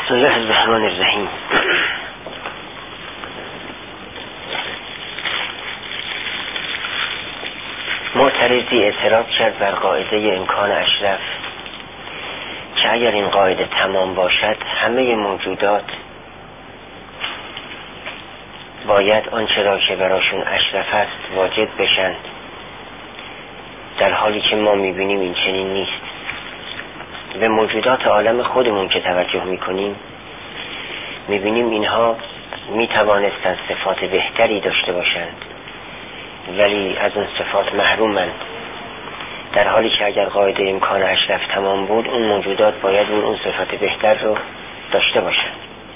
بسم الله الرحمن الرحیم. معترضی اعتراض کرد بر قاعده امکان اشرف که اگر این قاعده تمام باشد همه موجودات باید آنچه را که براشون اشرف است واجد بشن، در حالی که ما میبینیم این چنین نیست. به موجودات عالم خودمون که توجه میکنیم میبینیم اینها میتوانستند صفات بهتری داشته باشند ولی از اون صفات محرومند، در حالی که اگر قاعده امکان اشرف تمام بود اون موجودات باید اون صفات بهتر رو داشته باشند.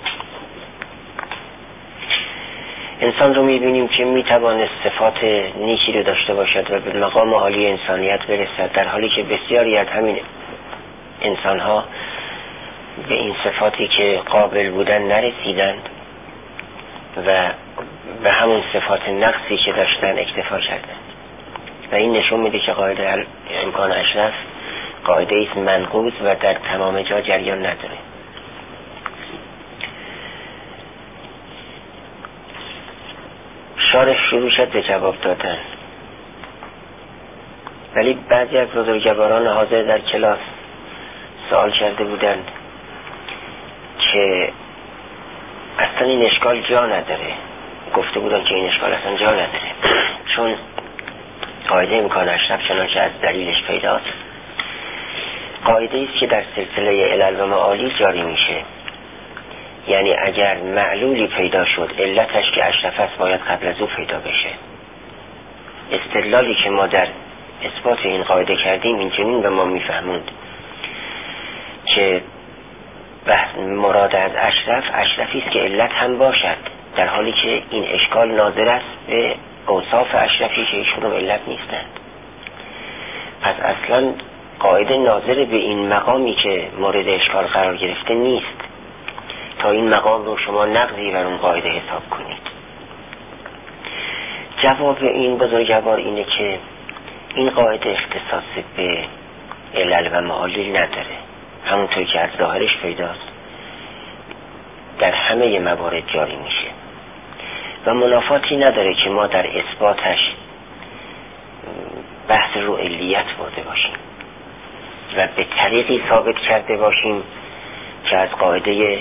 انسان رو میبینیم که میتوانست صفات نیکی رو داشته باشد و به مقام عالی انسانیت برسد، در حالی که بسیاری از همین انسان ها به این صفاتی که قابل بودن نرسیدند و به همون صفات نقصی که داشتن اکتفا کردند و این نشون میده که قاعده امکان اشرف قاعده ایست منقوض و در تمام جا جریان نداره. شارح شروع شد به جواب دادن، ولی بعضی از بزرگواران حاضر در کلاس سوال کرده بودند که اصلا این اشکال جا نداره. گفته بودن که این اشکال اصلا جا نداره چون قاعده امکان اشرف چنانچه از دلیلش پیداست قاعده ایست که در سلسله علل و معالی جاری میشه. یعنی اگر معلولی پیدا شد علتش که اشرف است باید قبل از او پیدا بشه. استدلالی که ما در اثبات این قاعده کردیم این چنین به ما میفهموند که مراد از اشرف اشرفی است که علت هم باشد، در حالی که این اشکال ناظر است به اوصاف اشرفی که ایشون علت نیستند. پس اصلا قاعده ناظر به این مقامی که مورد اشکال قرار گرفته نیست تا این مقام رو شما نقضی بر اون قاعده حساب کنید. جواب این بزرگوار اینه که این قاعده اختصاص به علل و معالل نداره، همونطور که از ظاهرش پیداست در همه موارد جاری میشه و منافاتی نداره که ما در اثباتش بحث رو علیت برده باشیم و به طریقی ثابت کرده باشیم که از قاعده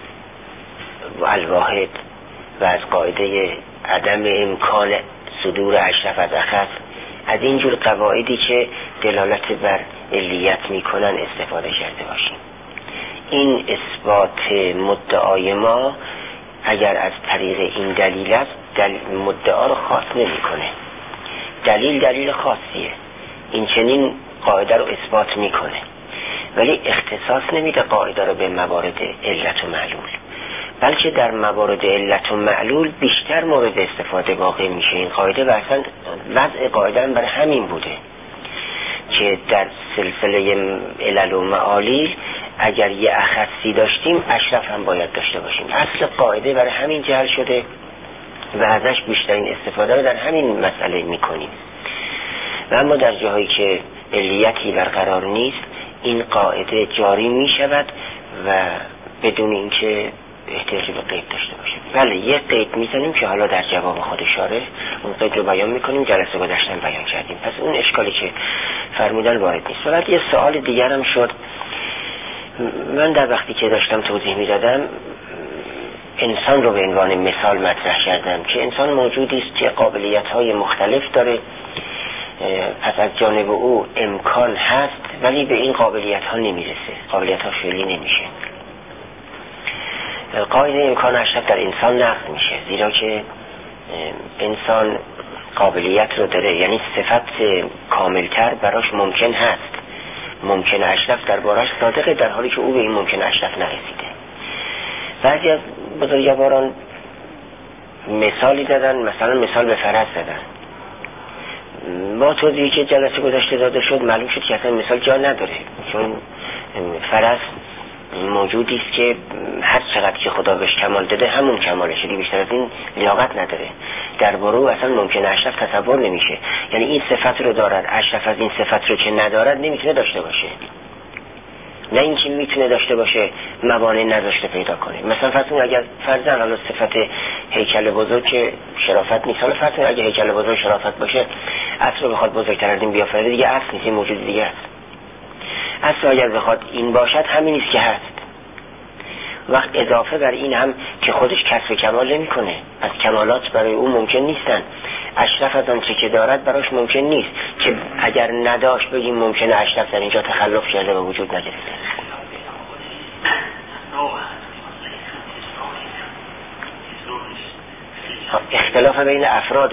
الواحد و از قاعده عدم امکان صدور اشرف از اخص، از اینجور قواعدی که دلالت بر علیت میکنن استفاده کرده باشیم. این اثبات مدعای ما اگر از طریق این دلیل است مدعا رو خاص نمیکنه. دلیل خاصیه، این چنین قاعده رو اثبات میکنه ولی اختصاص نمیده قاعده رو به موارد علت و معلول، بلکه در موارد علت و معلول بیشتر مورد استفاده واقع میشه این قاعده و اصلا وضع قاعده هم برای همین بوده که در سلسله علل و معالیل اگر یه اخصی داشتیم اشرف هم باید داشته باشیم. اصل قاعده برای همین جعل شده و ازش بیشترین استفاده رو در همین مسئله میکنیم و اما در جاهایی که علیتی برقرار نیست این قاعده جاری میشود و بدون اینکه احتیاج به قید داشته باشیم. بله یه قید میزنیم که حالا در جواب خود شارح اون قید رو بیان میکنیم، جلسه گذشته بیان کردیم، پس اون اشکالی که فرمودن وارد نیست. ولی یه سوال دیگر هم شد. من در وقتی که داشتم توضیح میدادم انسان رو به عنوان مثال مطرح کردم که انسان موجودی است که قابلیت‌های مختلف داره، پس از جانب او امکان هست ولی به این قابلیت‌ها نمیرسه، قابلیت‌ها فعلی نمیشه. قاعده امکان اشرف در انسان نقض میشه زیرا که انسان قابلیت رو داره، یعنی صفت کاملتر براش ممکن هست، ممکن اشرف در بارش صادقه در حالی که او به این ممکن اشرف نرسیده. بعضی از بزرگواران مثالی دادن، مثلا مثال به فرس زدن. با توضیحی که جلسه گذشته داده شد معلوم شد که اصلا مثال جا نداره، چون فرس موجودی است که هر چقدر که خدا بهش کمال داده همون کمالشه، بیشتر از این لیاقت نداره، درباره او اصلا ممکن اشرف تصور نمیشه. یعنی این صفت رو دارد، اشرف از این صفت رو که ندارد نمیتونه داشته باشه. نه اینکه میتونه داشته باشه موانع نذاشته پیدا کنه. مثلا فرض کنید اگر فرضاً حالا صفت هیکل بزرگ که شرافت نیست، حالا فرض کنید اگه هیکل بزرگ شرافت باشه، اصل رو بخواد بزرگتر از این بیافرده دیگه اصل نیست، موجود دیگه است. اصل اگر بخواد این باشد همین نیست که هست. وقت اضافه بر این هم که خودش کسب کمال نمی‌کنه، از کمالات برای او ممکن نیستن. اشرف از آنچه که دارد براش ممکن نیست که اگر نداشت بگیم ممکنه اشرف در اینجا تخلف کرده و وجود نگرفته. اختلاف بین افراد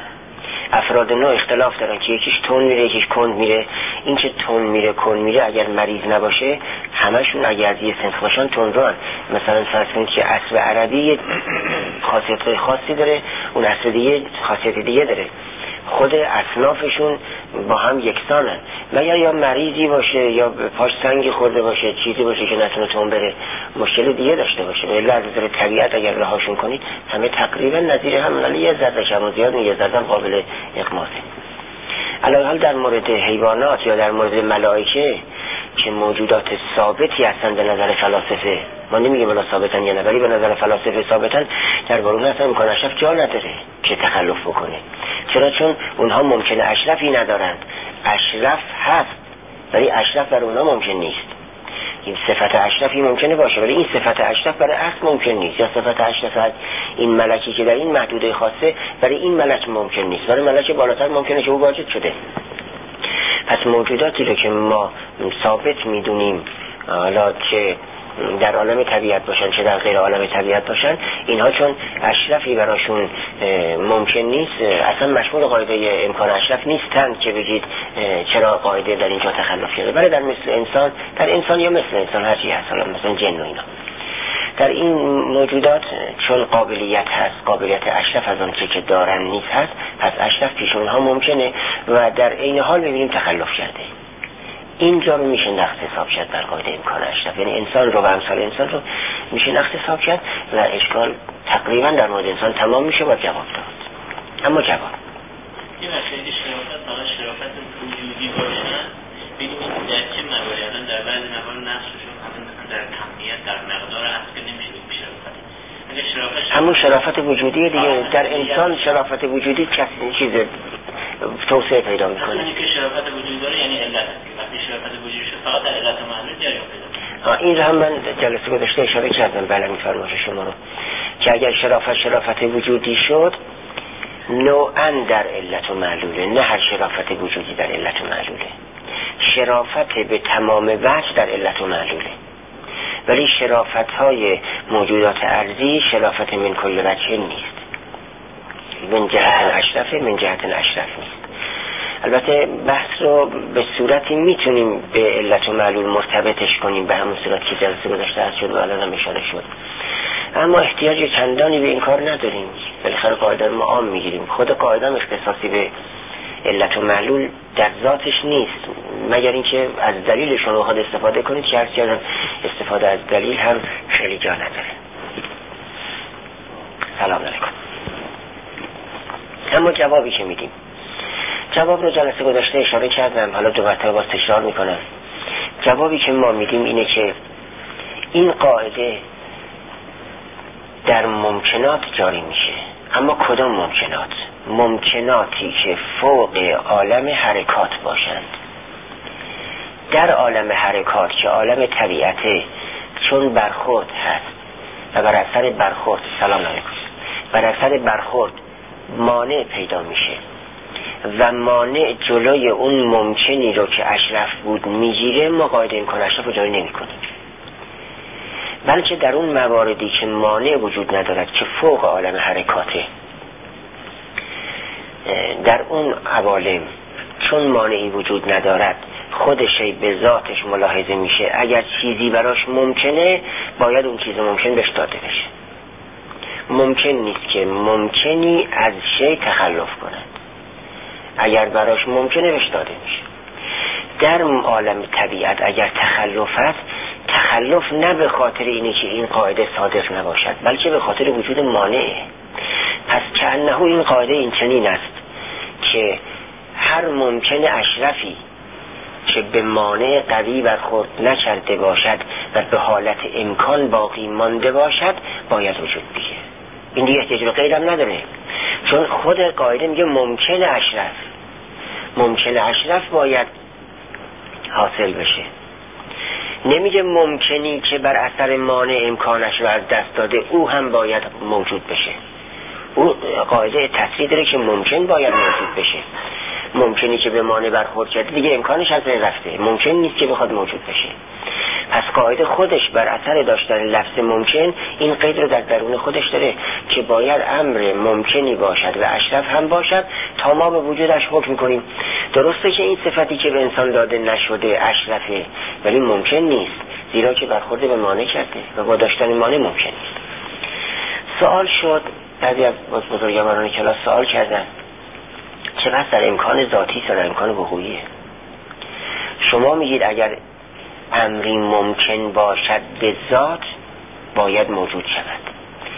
نوع اختلاف دارن که یکیش تون میره یکیش کند میره. این که تون میره کند میره اگر مریض نباشه همشون اگر از یه سنخ باشن تون رو هن. مثلا فرض کنید که اصل عربی خاصیت خاصی داره، اون اصل دیگه خاصیت دیگه داره، خود اصنافشون با هم یکسانن، مگر یا مریضی باشه یا پاش سنگی خورده باشه، چیزی باشه که نتونه تون بره، مشکل دیگه داشته باشه. ولی از نظر طبیعت اگر رهاشون کنید همه تقریبا نظیر هم، ولی یه ذره کم و زیاد، یه ذره قابل اقماسه. علاوه حال در مورد حیوانات یا در مورد ملائکه که موجودات ثابتی هستن به نظر فلاسفه، ما نمیگیم ولی ثابتن یا نه، ولی به نظر فلاسفه ثابتن، در بارون اصلا امکان اشرف جا نداره که تخلف بکنه. چرا؟ چون اونها ممکنه اشرفی ندارند. اشرف هست ولی اشرف برای اونها ممکن نیست. این صفت اشرفی ممکنه باشه ولی این صفت اشرف برای اصل ممکن نیست، یا صفت اشرف این ملکی که در این محدوده خاصه برای این ملک ممکن نیست، برای ملک بالاتر ممکنه که او واجد شده. پس موجوداتی رو که ما ثابت میدونیم حالا که در عالم طبیعت باشن چه در غیر عالم طبیعت باشن، اینها چون اشرفی براشون ممکن نیست، اصلا مشمول قاعده امکان اشرف نیستن که بگید چرا قاعده در اینجا تخلف کرده. ولی در مثل انسان، در انسان یا مثل انسان هر چی هست، مثلا جن و اینا، در این موجودات چون قابلیت هست، قابلیت اشرف از آن چه که دارن نیست هست، پس اشرف پیش اونها ممکنه و در این حال میبینیم تخلف کرده. اینجا رو میشه نقص حساب کرد بر قاعده امکان اشرف، یعنی انسان رو و امثال انسان رو میشه نقص حساب کرد و اشکال تقریبا در مورد انسان تمام میشه و جواب داد. اما جواب یه وقتی شرافت فقط شرافت وجودی باشه، ببینیم در چه مواردن در بعضی موارد نقصشون مثلا در کمیت در مقدار هست که نمیشه به شرافت. اگه شرافت همون شرافت وجودی دیگه، در انسان شرافت وجودی چیز توسعه پیدا میکنه. اونی که شرافت وجود داره یعنی علت است. وقتی شرافت وجودی شد فقط در علت و معلول جریان پیدا میکنه. این رو هم من جلسه گذشته اشاره کردم، بله میفرمایید شما رو، که اگر شرافت وجودی شد نوعاً در علت و معلوله، نه هر شرافت وجودی در علت و معلوله. شرافت به تمام وجه در علت و معلوله، ولی شرافت های موجودات ارضی شرافت من کل وجه نیست، من جهت اشرف نیست. البته بحث رو به صورتی میتونیم به علت و معلول مرتبطش کنیم به همون صورت که جلسه گذشته هست شد و الان هم اشاره شد، اما احتیاج چندانی به این کار نداریم. بالاخره قاعده رو ما عام میگیریم، خود قاعده هم اختصاصی به علت و معلول در ذاتش نیست، مگر اینکه از دلیلشون رو خود استفاده کنید که هرچی از استفاده از دلیل هم خیلی جا نداره. سلام علیکم. اما جوابی که میدیم، جواب رو جلسه گذشته اشاره کردم، حالا دو مرتبه باز تکرار میکنم. جوابی که ما میدیم اینه که این قاعده در ممکنات جاری میشه. اما کدام ممکنات؟ ممکناتی که فوق عالم حرکات باشند. در عالم حرکات که عالم طبیعته، چون برخورد هست و بر اثر برخورد، سلام علیکم، بر اثر برخورد مانع پیدا میشه و مانع جلوی اون ممکنی رو که اشرف بود میگیره، ما قاعده امکان اشرف رو جاری نمی کنیم، بلکه در اون مواردی که مانع وجود ندارد که فوق عالم حرکاته، در اون عوالم چون مانعی وجود ندارد خودشی به ذاتش ملاحظه میشه، اگر چیزی براش ممکنه باید اون چیز ممکن بهش داده بشه. ممکن نیست که ممکنی از شی تخلف کند، اگر براش ممکنه بهش داده میشه. در عالم طبیعت اگر تخلف هست، تخلف نه به خاطر اینه که این قاعده صادق نباشد، بلکه به خاطر وجود مانعه. پس کأنه این قاعده این چنین است که هر ممکن اشرفی که به مانع قوی برخورد نکرده باشد و به حالت امکان باقی مانده باشد باید وجود بگیره. این دیگه احتیاج به غیرم نداره، چون خود قاعده میگه ممکن اشرف باید حاصل بشه، نمیگه ممکنی که بر اثر مانع امکانش رو از دست داده او هم باید موجود بشه. او قاعده تصریح داره که ممکن باید موجود بشه. ممکنی که به مانع برخورد کرده دیگه امکانش از بین رفته، ممکن نیست که بخواد موجود بشه. پس قاعده خودش بر اثر داشتن لفظ ممکن این قید رو در درون خودش داره که باید امر ممکنی باشد و اشرف هم باشد تا ما به وجودش حکم کنیم. درسته که این صفتی که به انسان داده نشده اشرفه، ولی ممکن نیست، زیرا که برخورد به مانع کرده و با داشتن مانع ممکن نیست. سوال شد، بعضی از بزرگواران کلاس سوال کردن چه بس در امکان ذاتی یا در امکان وقوعیه؟ شما میگید اگر امری ممکن باشد به ذات باید موجود شود.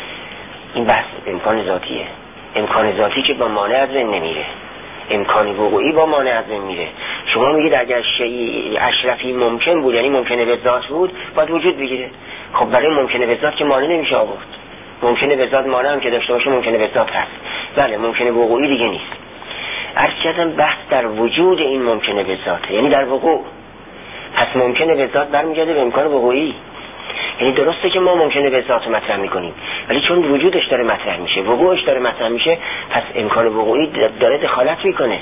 این بحث امکان ذاتیه. امکان ذاتی که با مانع از بین نمیره، امکان وقوعی با مانع از بین میره. شما میگید اگر شیء اشرفی ممکن بود، یعنی ممکنه به ذات بود، باید وجود بگیره. خب برای ممکنه به ذات که مانع نمیشه آورد. ممکنه به ذات مانع هم که داشته باشه ممکنه به ذات هست، بله ممکنه وقوعی دیگه نیست. عرض کردم بحث در وجود این ممکنه به ذاته، یعنی در وقوع. پس ممکنه به ذات برمیگرده به امکان وقوعی. یعنی درسته که ما ممکنه به ذات مطرح میکنیم، ولی چون وجودش داره مطرح میشه، وقوعش داره مطرح میشه، پس امکان وقوعی داره دخالت میکنه.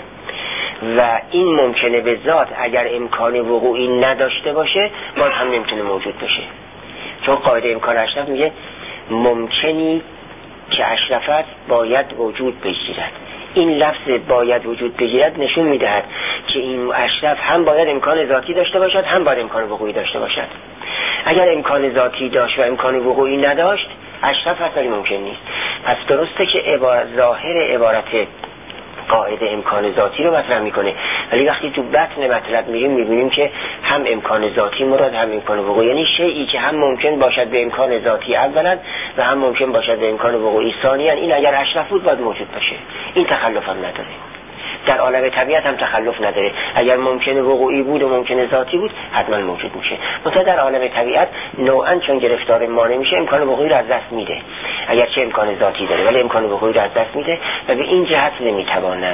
و این ممکنه به ذات اگر امکان وقوعی نداشته باشه باز هم نمیتونه موجود بشه، چون قاعده امکان اشرف میگه ممکنی که اشرفت باید وجود بگیرد. این لفظ باید وجود بگیرد نشون میدهد که این اشرف هم باید امکان ذاتی داشته باشد، هم باید امکان وقوعی داشته باشد. اگر امکان ذاتی داشت و امکان وقوعی نداشت اشرف اصلا ممکن نیست. پس درسته که ظاهر عبارت قاعده امکان ذاتی رو مطرح میکنه، ولی وقتی تو بطن مطلب میریم میبینیم که هم امکان ذاتی مراد هم امکان وقوعی، یعنی شیئی که هم ممکن باشد به امکان ذاتی اولا و هم ممکن باشد به امکان وقوعی ثانیا، این اگر اشرف بود باید موجود باشه. این تخلف هم نداره، در عالم طبیعت هم تخلف نداره. اگر ممکن وقوعی بود و ممکن ذاتی بود حتما موجود میشه. مثلا در عالم طبیعت نوعا چون گرفتار ما نمیشه امکان وقوعی رو از دست میده، اگرچه امکان ذاتی داره ولی امکان وقوعی رو از دست میده و به این جهت نمیتواند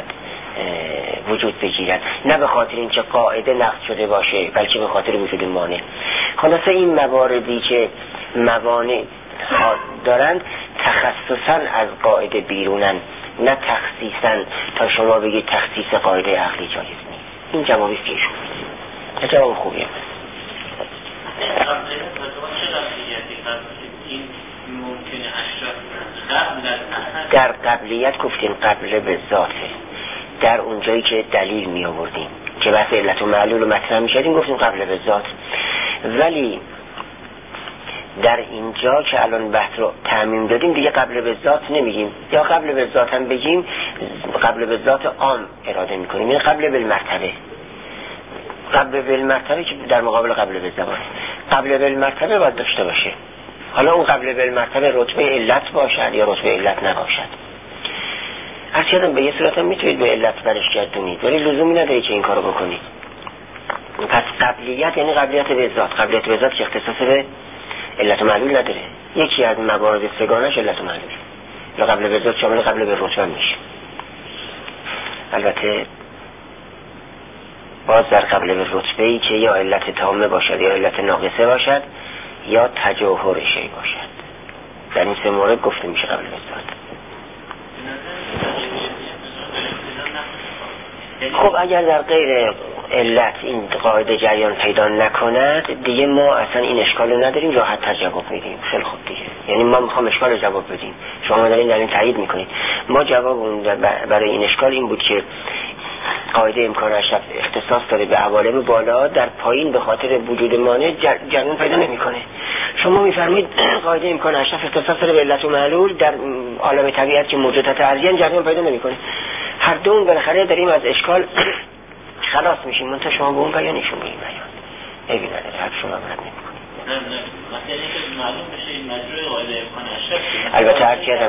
وجود بگیرد، نه به خاطر اینکه قاعده نقض شده باشه بلکه به خاطر وجود مانع. خلاصه این مواردی که موانع دارند تخصصا از قاعده بیرونن، نه تخصیصا تا شما بگید تخصیص قاعده عقلی جایز نیست. این جوابی که ایشون میده جواب خوبیه. در قبلیت گفتیم قبل به ذاته، در اونجایی که دلیل می آوردیم که بحث علت و معلول رو مطرح می شدیم گفتیم قبل به ذات، ولی در اینجا که الان بحث رو تعمیم دادیم دیگه قبل به ذات نمیگیم، یا قبل به ذات هم بگیم قبل به ذات عام اراده میکنیم، یعنی قبل بالمرتبه. قبل بالمرتبه که در مقابل قبل به زمان، قبل بالمرتبه باید داشته باشه. حالا اون قبل بالمرتبه رتبه علت باشد یا رتبه علت نباشد. اصلا به یه صورت هم میتونید به علت برش گردونید ولی لزومی نداره که این کارو بکنید. پس قبلیت یعنی قبلیت به ذات. قبلیت به ذات که اختصاص به علت و معلول نداره، یکی از موارد سگانش علت و معلول، یا قبل به ذات شامل قبل به رتبه میشه. البته باز در قبل به رتبه‌ای که یا علت تامه باشد یا علت ناقصه باشد یا تجاهر شیء باشد، در این سه مورد گفته میشه قبل به ذات. خب اگر در غیر علت این قاعده جریان پیدا نکند دیگه ما اصلا این اشکال رو نداریم، راحت تر جواب میدیم. خیلی خوب دیگه، یعنی ما میخوام اشکال رو جواب بدیم، شما دارین در این تایید میکنید. ما جواب برای این اشکال این بود که قاعده امکان اشرف اختصاص داره به عوالم بالا، در پایین به خاطر وجود مانع جریان پیدا نمیکنه. شما میفرمایید قاعده امکان اشرف اختصاص داره به علت و معلول، در عالم طبیعت که موجودات ارضیان جریان پیدا نمیکنه. هر دوم بالاخره داریم از اشکال خلاص میشیم، منتها شما به اون بیان ایشون به این بیان ایوی نداره، حرف شما برد نمی کنید. مثلا اینکه معلوم بشه این مجروع قاعده امکان اشرف، البته هر کردم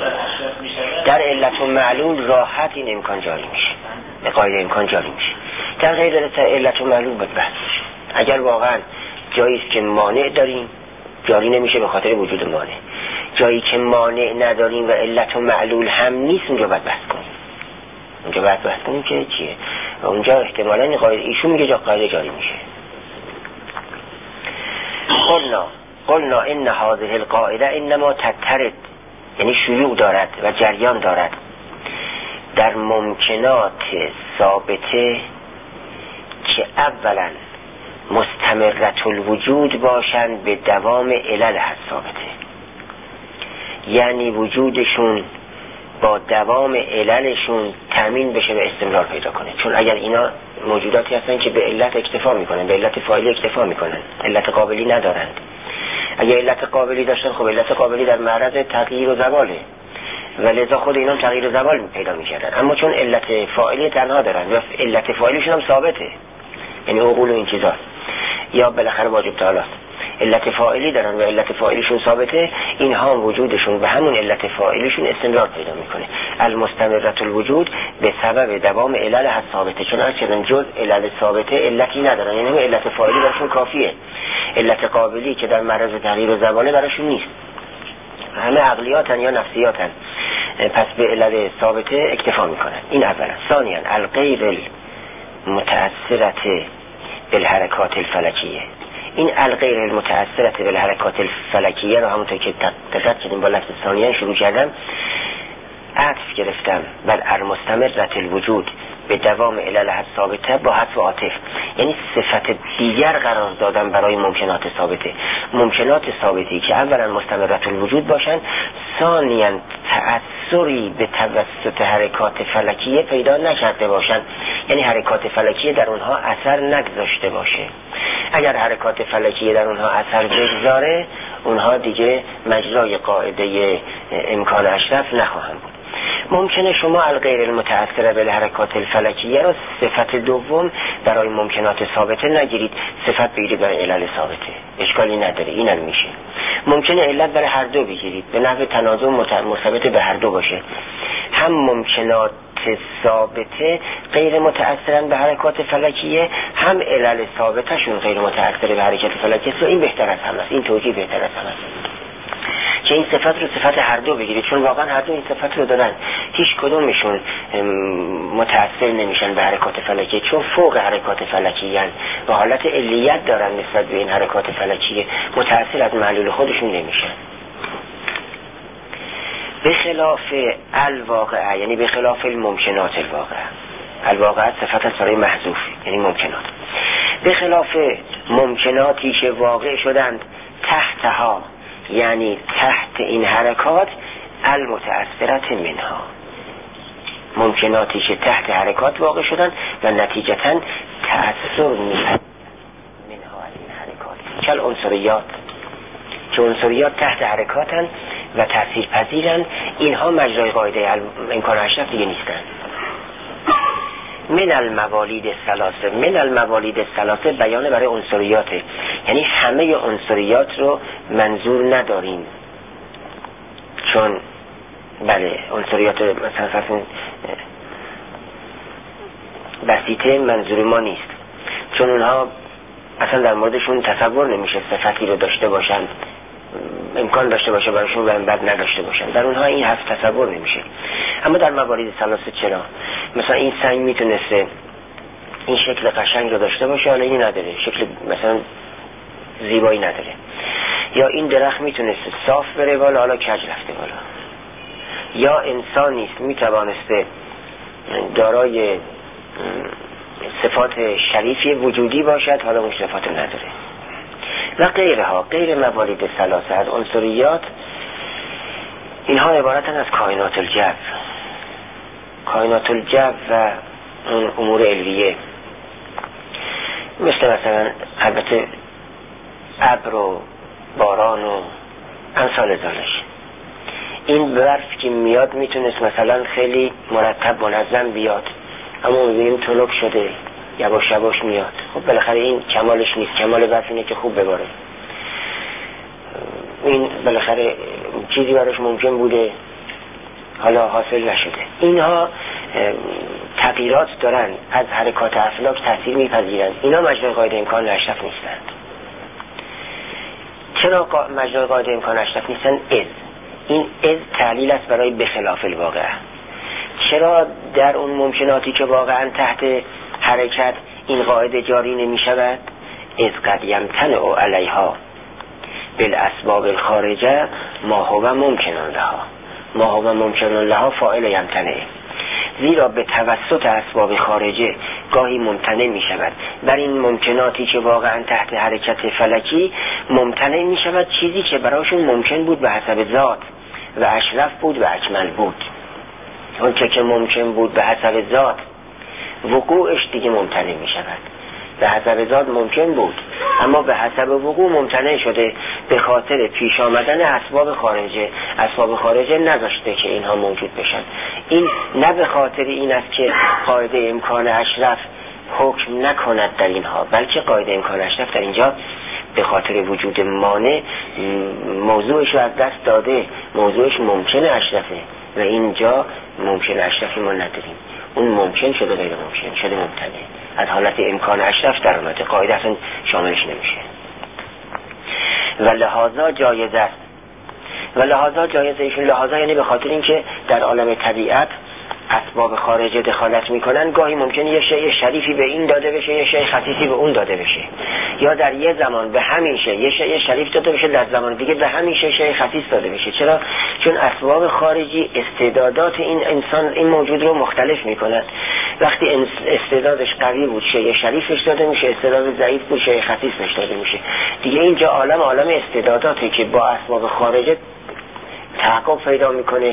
در علت و معلول راحت این امکان جاری میشه، به قاعده امکان جاری میشه. در غیر علت و معلول باید بحث بشه. اگر واقعا جایی است که مانع داریم جاری نمیشه به خاطر وجود مانع، جایی که مانع نداریم و علت و معلول هم نیست اونجا باید بحث کنیم. اونجا باید بحث کنیم که چیه و اونجا احتمالاً این قاعده ایشون میگه جا قاعده جاری میشه. قلنا ان هذه القاعده انما تترد، یعنی شیوع دارد و جریان دارد در ممکنات ثابته که اولا مستمرت الوجود باشند به دوام علل ثابته، یعنی وجودشون با دوام عللشون تامین بشه به استمرار پیدا کنه. چون اگر اینا موجوداتی هستن که به علت اکتفا میکنن، به علت فاعلی اکتفا میکنن، علت قابلی ندارند. اگر علت قابلی داشتن خب علت قابلی در معرض تغییر و زواله و لذا خود اینا تغییر و زوال پیدا میکردن. اما چون علت فاعلی تنها دارن و علت فاعلیشون هم ثابته، یعنی عقول و این چیزا یا بالاخره واجب تعالی است، علت فاعلی دارن و علت فاعلیشون ثابته، اینها وجودشون به همون علت فاعلیشون استمرار پیدا میکنه. المستمرت الوجود به سبب دوام علل ثابته، چون اصلا جز علل ثابته علتی ندارن، یعنی علت فاعلی براشون کافیه. علت قابلی که در معرض تغییر و زواله براشون نیست، همه عقلیاتن یا نفسیاتن، پس به علل ثابته اکتفا میکنن. این اولا. ثانیاً الغیر المتأثرة بالحرکات الفلکیه. این الغیر المتأثرة بالحرکات الفلکیه رو همونطور که دقت کردیم با لفظ ثانیاً شروع کردم عطف گرفتم بل المستمرة الوجود به دوام علل ثابته با حذف عاطف، یعنی صفت دیگر قرار دادن برای ممکنات ثابته. ممکنات ثابتی که اولا مستمرة الوجود باشن، ثانیاً تأثری به توسط حرکات فلکیه پیدا نکرده باشن، یعنی حرکات فلکیه در اونها اثر نگذاشته باشه. اگر حرکات فلکیه در اونها اثر بگذاره اونها دیگه مجرای قاعده امکان اشرف نخواهند بود. ممکنه شما الغیر المتأثر بالحرکات الفلکیه رو صفت دوم برای ممکنات ثابته نگیرید، صفت بگیرید برای علل ثابته، اشکالی نداره، اینم میشه. ممکنه علت برای هر دو بگیرید به نحو تناظر مثبت به هر دو باشه. هم ممکنات ثابته غیر متأثرن به حرکات فلکیه، هم علل ثابته شون غیر متأثر به حرکات فلکیه. این بهتر از همه است، این توجیه بهتر از همه است که این صفت رو صفت هر دو بگیرید، چون واقعا هر دو این صفت رو دارن. هیچ کدومشون متأثر نمیشن به حرکات فلکیه، چون فوق حرکات فلکیه و حالت علیت دارن نسبت به این حرکات فلکیه، متأثر از معلول خودشون نمیشن. به خلاف الواقع، یعنی به خلاف الممکنات الواقع صفت از برای محذوف، یعنی ممکنات. به خلاف ممکناتی که واقع شدند تحتها، یعنی تحت این حرکات، المتأثرت منها، ممکناتی که تحت حرکات واقع شدند و نتیجتاً تأثیر می‌کنند منها از این حرکات، کل عنصریات، که عنصریات تحت حرکاتن و تأثیر پذیرن، اینها مجرای قاعده امکان اشرف دیگه نیستن. من الموالید الثلاثه بیان برای عنصریاته، یعنی همه عنصریات رو منظور نداریم، چون بله عنصریات مثلا بسیطه منظور ما نیست، چون اونها اصلا در موردشون تصور نمیشه صفتی رو داشته باشن، امکان داشته باشه براشون و بعد نداشته باشن، در اونها این حس تصور نمیشه. اما در موارد ثلاثه چرا؟ مثلا این سنگ میتونسته این شکل قشنگ رو داشته باشه، حالا این نداره، شکل مثلا زیبایی نداره. یا این درخت میتونسته صاف بره بالا، حالا کج رفته بالا. یا انسان نیست میتوانسته دارای صفات شریفی وجودی باشد، حالا اون صفات نداره. و غیرها، غیر موارد ثلاثه از عنصریات، اینها عبارتن از کائنات الجو و امور علویه، مثل مثلا البته ابر و باران و امثال ذالک. این برف که میاد میتونست مثلا خیلی مرتب منظم بیاد، اما میبینیم تلک شده، یواش یواش میاد. خب بالاخره این کمالش نیست، کمال برف اینه که خوب بباره. این بالاخره چیزی براش ممکن بوده، حالا حاصل نشده. اینها تغییرات دارن از حرکات افلاک تاثیر میپذیرن، اینا مجرای قاعده امکان اشرف نیستند. چرا مجرای قاعده امکان اشرف نیستن؟ این از تعلیل است برای بخلاف الواقع. چرا در اون ممکناتی که واقعا تحت حرکت این قاعده جاری نمی شود؟ از قد یمتنع علیها بالاسباب الخارجه ما هو ممکن لها. ما هو ممکن لها فاعل یمتنع، زیرا به توسط اسباب خارجه گاهی ممتنع می شود بر این ممکناتی که واقعا تحت حرکت فلکی ممتنع می شود چیزی که برایشون ممکن بود به حسب ذات و اشرف بود و اکمل بود. اون که ممکن بود به حسب ذات وقوعش دیگه ممتنع می شود. به حسب ذات ممکن بود اما به حسب وقوع ممتنع شده به خاطر پیش آمدن اسباب خارجه. اسباب خارجه نذاشته که اینها موجود بشن. این نه به خاطر این است که قاعده امکان اشرف حکم نکند در اینها، بلکه قاعده امکان اشرف در اینجا به خاطر وجود مانع موضوعش رو از دست داده. موضوعش ممکن اشرفه و اینجا ممکن اشرفی ما نداریم. اون ممکن شده غیر ممکن شده ممتنع. از حالت امکان اشرف در اومده، قاعده اصلا شاملش نمیشه. و لحاظا جایز است. و لحاظا جایزه ایشون لحاظا یعنی به خاطر اینکه در عالم طبیعت اسباب خارجه دخالت میکنن، گاهی ممکنه یه شیء شریفی به این داده بشه، یه شیء خسیسی به اون داده بشه، یا در یه زمان به همین شیء یه شیء شریف داده بشه، در زمان دیگه به همین شیء خسیس داده بشه. چرا؟ چون اسباب خارجی استعدادات این انسان، این موجود رو مختلف میکنن. وقتی استعدادش قوی بود شیء شریفش داده میشه، استعداد ضعیف بود شیء خسیسش داده میشه. دیگه اینجا عالم استعداداتی که با اسباب خارجه تحقق پیدا میکنه،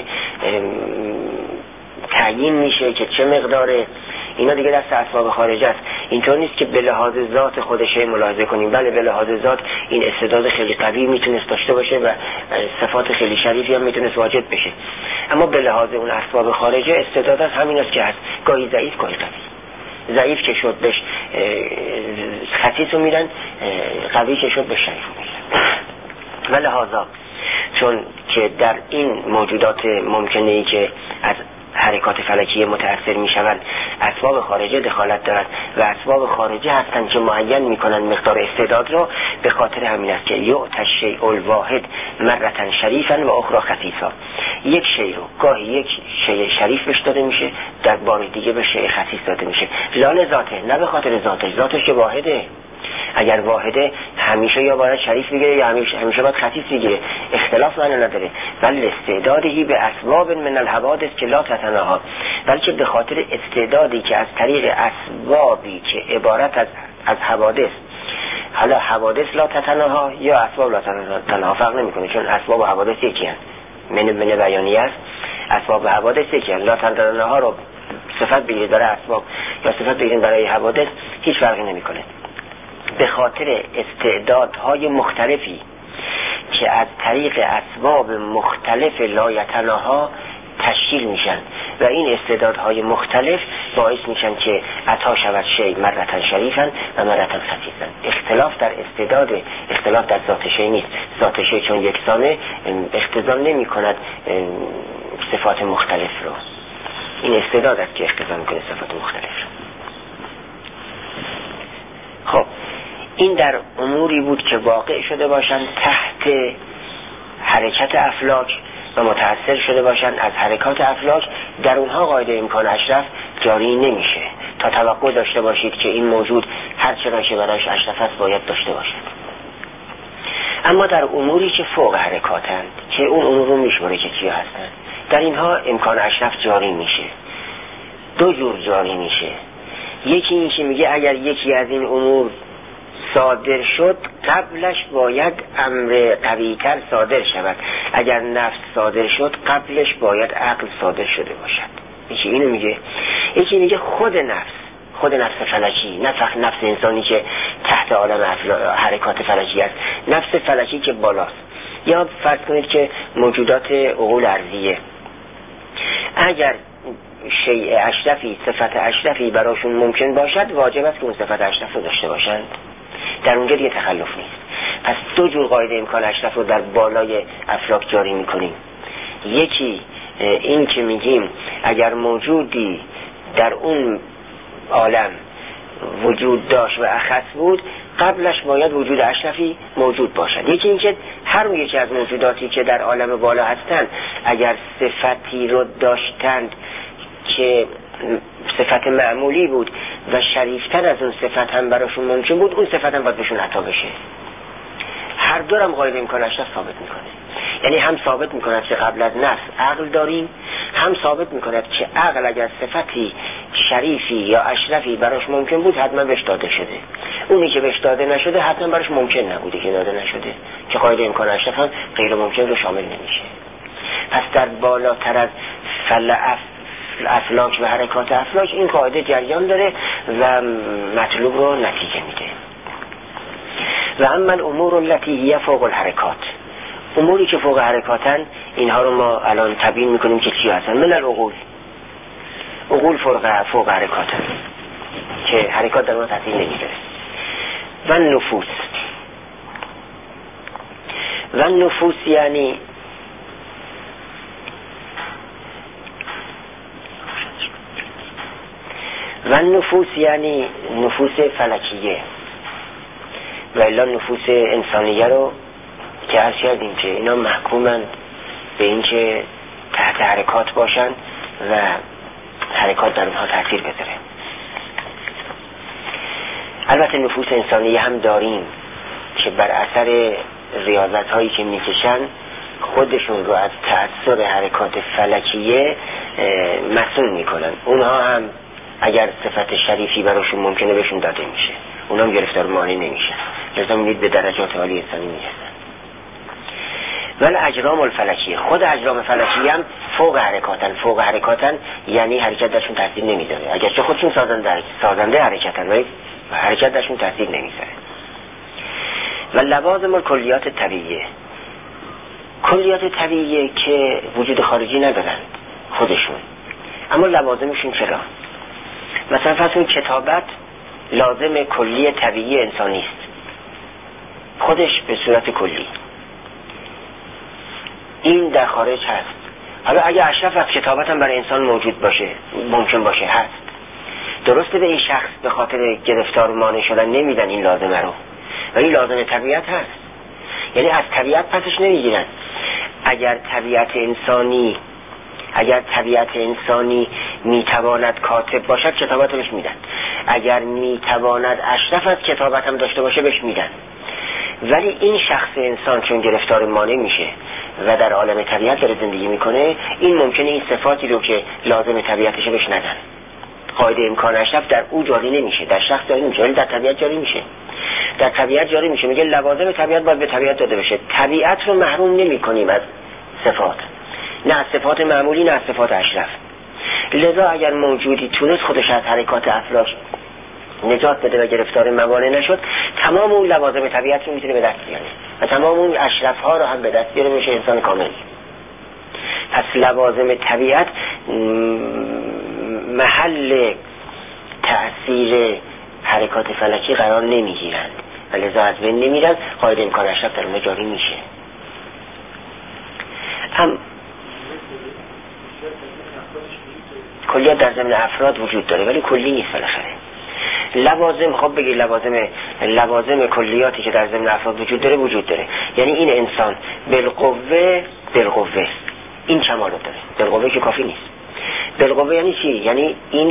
تعیین میشه که چه مقداره، اینا دیگه دست اسباب خارجه است. اینطور نیست که به لحاظ ذات خودش ملاحظه کنیم. بله به لحاظ ذات این استعداد خیلی قوی میتونست داشته باشه و صفات خیلی شریفی هم میتونست واجد بشه، اما به لحاظ اون اسباب خارجه استعدادات همین است که هست، گاهی ضعیف گاهی قوی. ضعیف که شد بهش خسیس رو میرن، قوی که شد بهش شریف رو میرن. و لحاظا چون که در این موجودات ممکنه ای که از حرکات فلکی متأثر می شوند اسباب خارجه دخالت دارد و اسباب خارجه هستند که معین می کنند مقدار استعداد رو، به خاطر همین است که یعطی الشیء الواحد مرة شریفا و اخرى خسیسا. یک شیء رو گاهی یک شیء شریف بهش داده میشه، در بار دیگه به شیء خسیس داده میشه. لا ذاته، نه به خاطر ذاتش واحده. اگر واحده همیشه یا باید شریف بگیره یا همیشه باید خسیس بگیره، اختلاف معنی نداره. بل استعدادی به اسباب من الحوادث که لا تتناها، بلکه به خاطر استعدادی که از طریق اسبابی که عبارت از حوادث، حالا حوادث لا تتناها یا اسباب لا تتناها فرق نمیکنه، چون اسباب و حوادث یکی هست. من بیانیه است، اسباب و حوادث یکی هست. لا تتناها رو صفت بگیره برای اسباب یا صفت بگیره برای حوادث هیچ فرقی نمیکنه. به خاطر استعدادهای مختلفی که از طریق اسباب مختلف لایتناها تشکیل میشن و این استعدادهای مختلف باعث میشن که عطا شود شیء مرة شریفا و مرة خسیسا. اختلاف در استعداد، اختلاف در ذات شیء نیست. ذات شیء چون یکسانه اختزام نمی کند صفات مختلف رو. این استعداد است که اختزام میکنه صفات مختلف رو. خب این در اموری بود که واقع شده باشند تحت حرکت افلاک و متأثر شده باشند از حرکات افلاک. در اونها قاعده امکان اشرف جاری نمیشه تا توقع داشته باشید که این موجود هر چرا که برایش اشرف است باید داشته باشد. اما در اموری که فوق حرکاتند که اون امور رو میشماره که چی هستند، در اینها امکان اشرف جاری میشه. دو جور جاری میشه. یکی این که میگه اگر یکی از این امور صادر شد قبلش باید امر قوی‌تر صادر شود. اگر نفس صادر شد قبلش باید عقل صادر شده باشد. یکی اینو میگه. یکی میگه خود نفس فلکی، نفس انسانی که تحت عالم حرکات فلکی است، نفس فلکی که بالاست. یا فرض کنید که موجودات عقول ارضیه اگر شیء اشرفی، صفت اشرفی براشون ممکن باشد واجب است که اون صفت اشرف رو داشته باشند. در اونجا دیگه تخلف نیست. پس دو جور قاعده امکان اشرف رو در بالای افلاک جاری میکنیم. یکی این که میگیم اگر موجودی در اون عالم وجود داشت و اخص بود، قبلش باید وجود اشرفی موجود باشد. یکی اینکه هر یکی از موجوداتی که در عالم بالا هستند اگر صفتی رو داشتند که صفت معمولی بود و شریفتر از اون صفت هم براشون ممکن بود، اون صفت هم باید بهشون عطا بشه. هر دو هم قاعده امکان اشرف ثابت میکنه. یعنی هم ثابت میکند که قبل از نفس عقل داریم، هم ثابت میکند که عقل اگر صفتی شریفی یا اشرفی براش ممکن بود حتما بهش داده شده. اونی که بهش داده نشده حتما براش ممکن نبوده که داده نشده، که قاعده امکان اشرف هم غیر ممکن رو شامل نمیشه. پس در بالاتر از افلاک و حرکات افلاک این قاعده جریان داره و مطلوب رو نتیجه میده. و اما الامور التي هي فوق الحرکات، اموری که فوق حرکاتن، اینها رو ما الان تبیین میکنیم که چی هستن. من العقول، عقول فوق حرکاتن که حرکات در اون تاثیر نمیذاره. و النفوس، و النفوس یعنی نفوس فلکیه و الا نفوس انسانیه رو که عرض کردیم که اینا محکومن به این که تحت حرکات باشن و حرکات در اونها تاثیر بذاره. البته نفوس انسانیه هم داریم که بر اثر ریاضت هایی که میکشن خودشون رو از تأثیر حرکات فلکیه مسئول میکنن. اونها هم اگر صفت شریفی براشون ممکنه بهشون داده میشه، اونها هم گرفتار مانع نمیشه، لذا میدید به درجات عالی انسانی میرسن. ولی اجرام الفلکیه، خود اجرام فلکی هم فوق حرکاتن یعنی حرکت درشون تاثیر نمیذاره، اگرچه خودشون سازنده حرکتن ولی حرکت درشون تاثیر نمیذاره. و لوازم الکلیات طبیعیه، کلیات طبیعیه که وجود خارجی ندارن خودشون، اما لوازمشون چرا؟ مثلا فرض کنید کتابت لازم کلی طبیعی انسانی است، خودش به صورت کلی این در خارج هست. حالا اگه اشرف از کتابت هم برای انسان موجود باشه، ممکن باشه، هست، درسته به این شخص به خاطر گرفتار مانع شدن نمیدن این لازمه رو، ولی لازم طبیعت هست، یعنی از طبیعت پسش نمیگیرن. اگر طبیعت انسانی میتواند کاتب باشد کتابت بهش میدن، اگر میتواند اشرف از کتابت هم داشته باشه بهش میدن. ولی این شخص انسان چون گرفتار مانع میشه و در عالم طبیعت داره زندگی میکنه، این ممکنه این صفاتی رو که لازم طبیعتشه بهش ندن. قاعده امکان اشرف در او جاری نمیشه، در شخص جاری نمیشه، ولی در طبیعت جاری میشه. در طبیعت جاری میشه، میگه لوازم طبیعت باید به طبیعت داده بشه. طبیعت رو محروم نمی‌کنیم از صفات، نه از صفات معمولی نه از صفات اشرف. لذا اگر موجودی تونست خودش از حرکات افلاک نجات بده و گرفتار موانع نشد، تمام اون لوازم طبیعت رو میتونه به دست بیاره و تمام اون اشرف ها رو هم به دست بیاره، میشه انسان کامل. پس لوازم طبیعت محل تأثیر حرکات فلکی قرار نمیگیرند و لذا از بین نمیرند، قاعده امکان اشرف در اون جاری میشه. هم کلیات در ضمن افراد وجود داره ولی کلی نیست بالاخره. لوازم، خب بگی لوازم کلیاتی که در ضمن افراد وجود داره، یعنی این انسان بالقوه این کمال رو داره. بالقوه که کافی نیست. بالقوه یعنی چی؟ یعنی این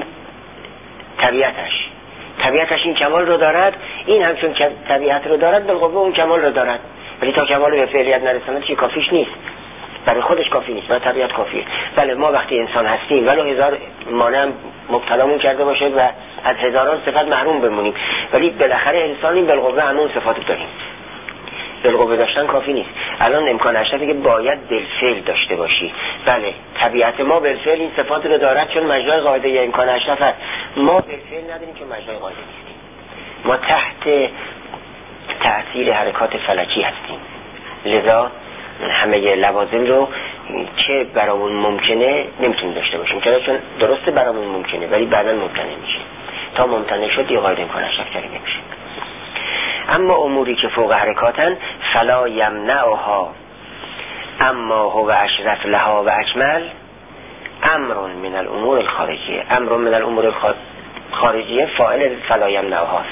طبیعتش این کمال رو دارد، این همچون طبیعت رو دارد بالقوه اون کمال رو دارد، ولی تا کمال به فعلیت نرساند که کافیش نیست، برای خودش کافی نیست، برای طبیعت کافیه. بله ما وقتی انسان هستیم ولو هزار مانع مبتلامون کرده باشه و از هزاران صفت محروم بمونیم، ولی بالاخره انسانیم بالقوه همون صفات داریم. بالقوه داشتن کافی نیست. الان امکان اشرفه که باید بالفعل داشته باشی. بله طبیعت ما بالفعل این صفات رو دارد چون مجرای قاعده یا امکان اشرف هست. ما بالفعل نداریم چون مجرای قاعده نیستیم. ما تحت تأثیر حرکات فلکی هستیم. لذا همه لوازم رو که برامون ممکنه نمیتونیم داشته باشیم، چون درسته برامون ممکنه ولی بعدا ممتنع میشه. تا ممتنع شد یه قاعده امکان اشرف جاری نمیشه. اما اموری که فوق حرکاتن فلا یمنعها اما هو اشرف لها و اکمل، امر من الامور الخارجیه. امر من الامور خارجیه فاعل فلا یمنعهاست.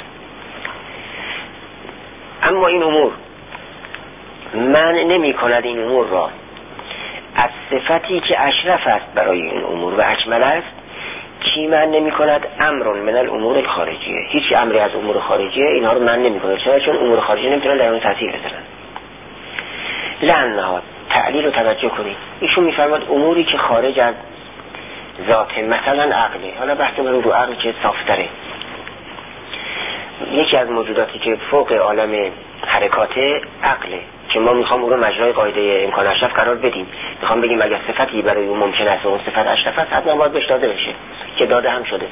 اما این امور من نمی کند این امور را از صفتی که اشرف است برای این امور و اکمل است. چی من نمی کند؟ امر من الامور الخارجیه. هیچ امری از امور خارجیه اینها رو من نمی کند. چون امور خارجیه نمیتونن در اون تاثیر بذارن. لعنها تعلیل رو توجه کنید. ایشون میفرماد اموری که خارج از ذات، مثلا عقله. حالا بحث من رو عقل که صافتره. یکی از موجوداتی که فوق عالم حرکات عقله که ما میخوام اون رو مجرای قاعده امکان اشرف قرار بدیم. میخوام بگیم اگر صفتی برای اون ممکن است و اون صفت اشرف است حتما باید بهش داده بشه که داده هم شده.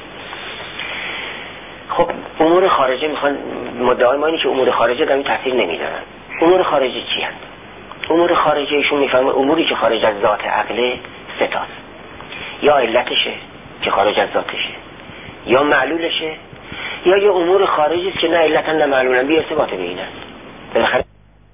خب امور خارجه میخوان، مدعای ما اینه که امور خارجه در این تاثیر نمیذارن. امور خارجه چی هست؟ امور خارجه ایشون میفهمه اموری که خارج از ذات عقله سه تاست. یا علتشه که خارج از ذاتشه، یا معلولشه، یا یه امور خارجی است که نه علتا نه معلولا بی ارتباط به این است. بالاخره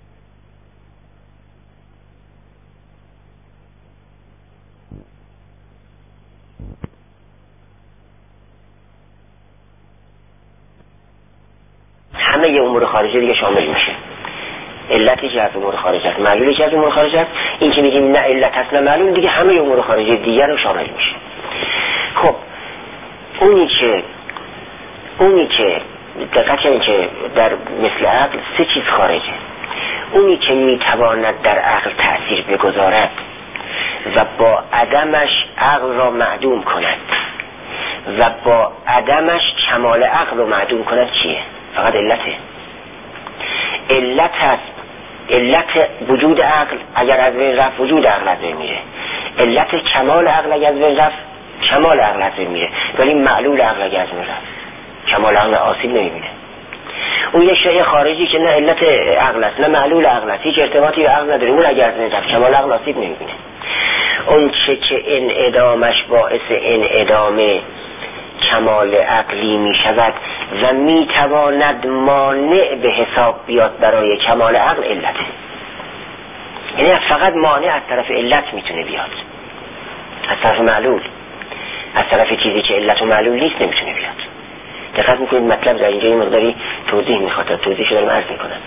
همه یه امور خارجی دیگه شامل میشه. علتی که از امور خارج است، معلولی که از امور خارج است، این که میگیم نه علت است نه معلول دیگه همه امور خارجی دیگر رو شامل میشه. خب اونی که دقت کنید که در مثل عقل سه چیز خارجه. اونی که میتواند در عقل تأثیر بگذارد و با عدمش عقل را معدوم کند و با عدمش کمال عقل را معدوم کند چیه؟ فقط علته. علت هست. علت وجود عقل اگر از بین رفت وجود عقل از بین میره. علت کمال عقل اگر از بین رفت کمال عقل از بین میره. ولی معلول عقل اگر از بین رفت کمال عقل آسیب نمیبینه. اون یه شیء خارجی که نه علت عقل است نه معلول عقل است، هیچ ارتباطی به عقل نداره، اون اگر از بین رفت کمال عقل آسیب نمیبینه. اون چه که انعدامش باعث انعدام کمال عقلی می شود و می تواند مانع به حساب بیاد برای کمال عقل علته. یعنی فقط مانع از طرف علت میتونه بیاد، از طرف معلول، از طرف چیزی که علت و معلول نیست نمیتونه بیاد. دقت میکنید مطلب در اینجا این مقداری توضیح میخواد، توضیحش رو عرض میکنم.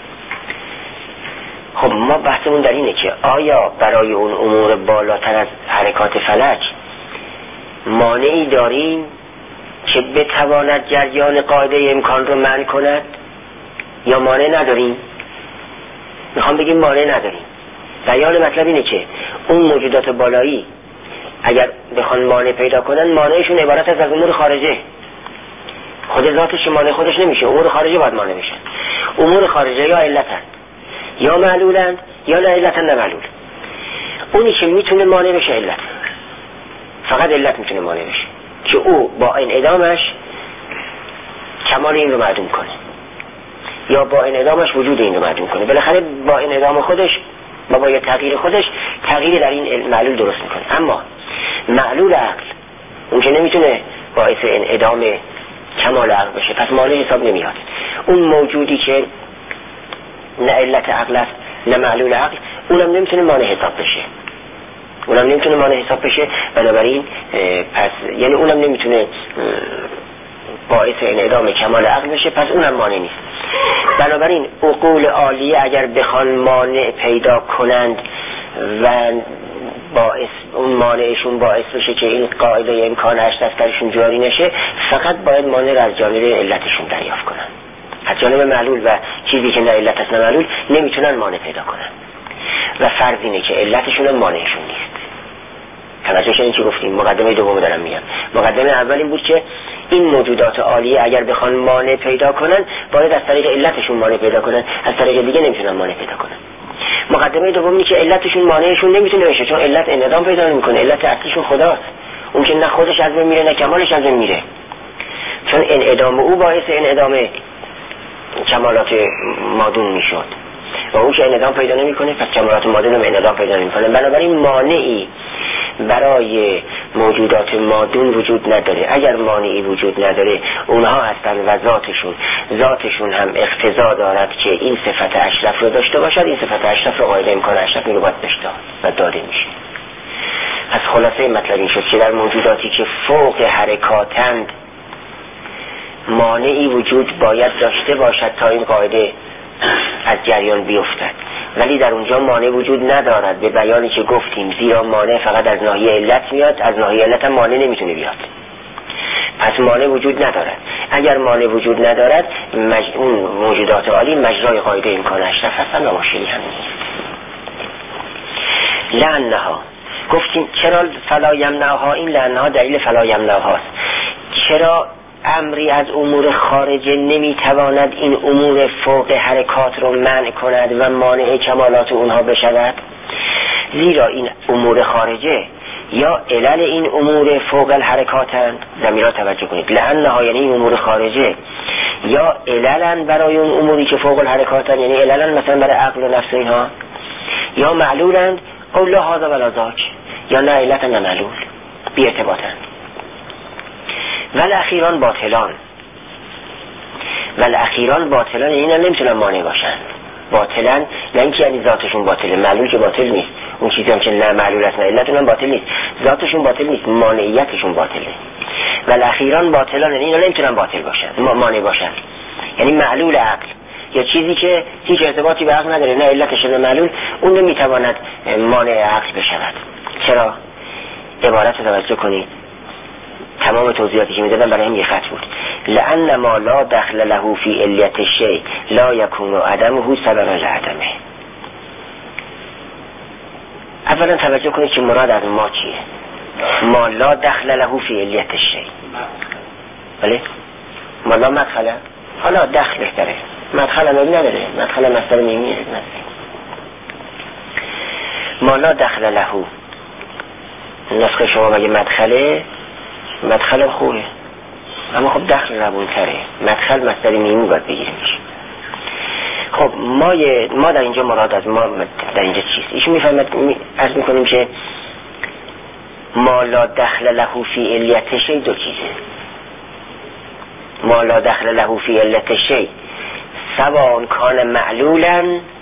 خب ما بحثمون در اینه که آیا برای اون امور بالاتر از حرکات فلک مانعی داریم که بتواند جریان قاعده امکان رو منع کند یا مانع نداریم؟ میخوام بگیم مانع نداریم. بیان مطلب اینه که اون موجودات بالایی اگر بخوان مانع پیدا کنن، مانعشون عبارت از امور خارجه. خود ذاتش مانع خودش نمیشه، امور خارجه باید مانع بشن. امور خارجه یا علتن یا معلولن یا نه علتن نه معلول. اونی که میتونه مانع بشه علت، فقط علت میتونه مانع بشه که او با انعدامش کمال این رو معدوم کنه یا با انعدامش وجود این رو معدوم کنه. بالاخره با انعدام خودش و با یه تغییر خودش تغییر در این معلول درست میکنه. اما معلول عقل اون که نمیتونه باعث انعدام کمال عقل بشه، پس مانع حساب نمیاد. اون موجودی که نه علت عقل است نه معلول عقل، اونم نمیتونه مانع حساب بشه. بنابراین پس یعنی اونم نمیتونه باعث انعدام کمال عقل بشه، پس اونم مانع نیست. بنابراین عقول عالیه اگر بخوان مانع پیدا کنند و باعث اون مانعشون باعث بشه که این قاعده امکان اشرف درشون جاری نشه، فقط باید مانع را از جانب علتشون دریافت کنن. از جانب معلول و چیزی که نه علت است نه معلول نمیتونن مانع پیدا کنن و فرض اینه که علتشون هم مانعشون نیست. توجه کنید چی گفتیم. مقدمه دوم دارم میگم. مقدمه اول این بود که این موجودات عالیه اگر بخوان مانع پیدا کنن باید از طریق علتشون مانع پیدا کنن، از طریق دیگه نمیتونن مانع پیدا کنن. مقدمه دوم اینه که علتشون مانعشون نمیتونه بشه، چون علت انعدام پیدا نمیکنه. علت اصلیشون خداست، اون که نه خودش از بین میره نه کمالش از بین میره، چون انعدام او باعث انعدام کمالات مادون میشد و اون که انعدام پیدا نمیکنه پس کمالات مادون هم انعدام پیدا نمیکنه. بنابراین مانعی برای موجودات مادون وجود نداره. اگر مانعی وجود نداره اونها هستن و ذاتشون هم اقتضا دارد که این صفت اشرف رو داشته باشد. این صفت اشرف رو قاعده امکان اشرف میگه باید داشته و داده میشه. پس خلاصه مطلب این شد که در موجوداتی که فوق حرکاتند مانعی وجود باید داشته باشد تا این قاعده از جریان بیفتد، ولی در اونجا مانع وجود ندارد به بیانی که گفتیم، زیرا مانع فقط از ناحیه علت میاد، از ناحیه علت هم مانع نمیتونه بیاد، پس مانع وجود ندارد. اگر مانع وجود ندارد اون موجودات عالی مجرای قاعده امکان اشرف هستن و مشکلی هم نیست. لعنها گفتیم چرا فلا یمنعها، این لعنها دلیل فلا یمنعها است. چرا امری از امور خارجه نمیتواند این امور فوق حرکات رو منع کند و مانع کمالات اونها بشود؟ زیرا این امور خارجه یا علل این امور فوق الحرکاتند. ضمیرها توجه کنید، لعنها یعنی این امور خارجه یا عللن برای اون اموری که فوق الحرکاتند، یعنی عللن مثلا برای عقل و نفس اینها، یا معلولند او لا هذا ولا ذاک، یا نه علت نه معلول، بی ارتباطند. والاخیران باطلان، والاخیران باطلان اینا نمیتونن مانع باشن. باطلن نه اینکه یعنی ذاتشون باطله، معلول که باطل نیست، اون چیزی هم که نه معلول است نه علتون هم باطل نیست، ذاتشون باطل نیست، مانعیتشون باطله. والاخیران باطلان اینا نمیتونن باطل باشن، مانع باشن، یعنی معلول عقل یا چیزی که هیچ ارتباطی به عقل نداره، نه علتش نه معلول، اون نمیتواند مانع عقل بشود. چرا؟ عبارت رو توجه کنید، تمام توضیحاتی که میدادم برای هم یه خط بود. لأن ما لا دخل له فی علیت الشیء لا یکون عدمه سببا لعدمه. اولا توجه کنید که مراد از ما چیه. ما لا دخل له فی علیت الشیء، بله؟ ما لا مدخله، حالا دخل بهتره، مدخل هم نداره، مدخل مصدر میمیه. ما لا دخل له، نسخه شما بگه مدخله، مدخل خوبه، اما خب دخل روون تره، مدخل مصدر میمی باید بگیریمش. خب ما در اینجا مراد از ما در اینجا چیست؟ ایشون میفهمد، عرض میکنیم که ما لا دخل له فی علیت شیء دو چیزه. ما لا دخل له فی علیت شیء سواء کان معلولا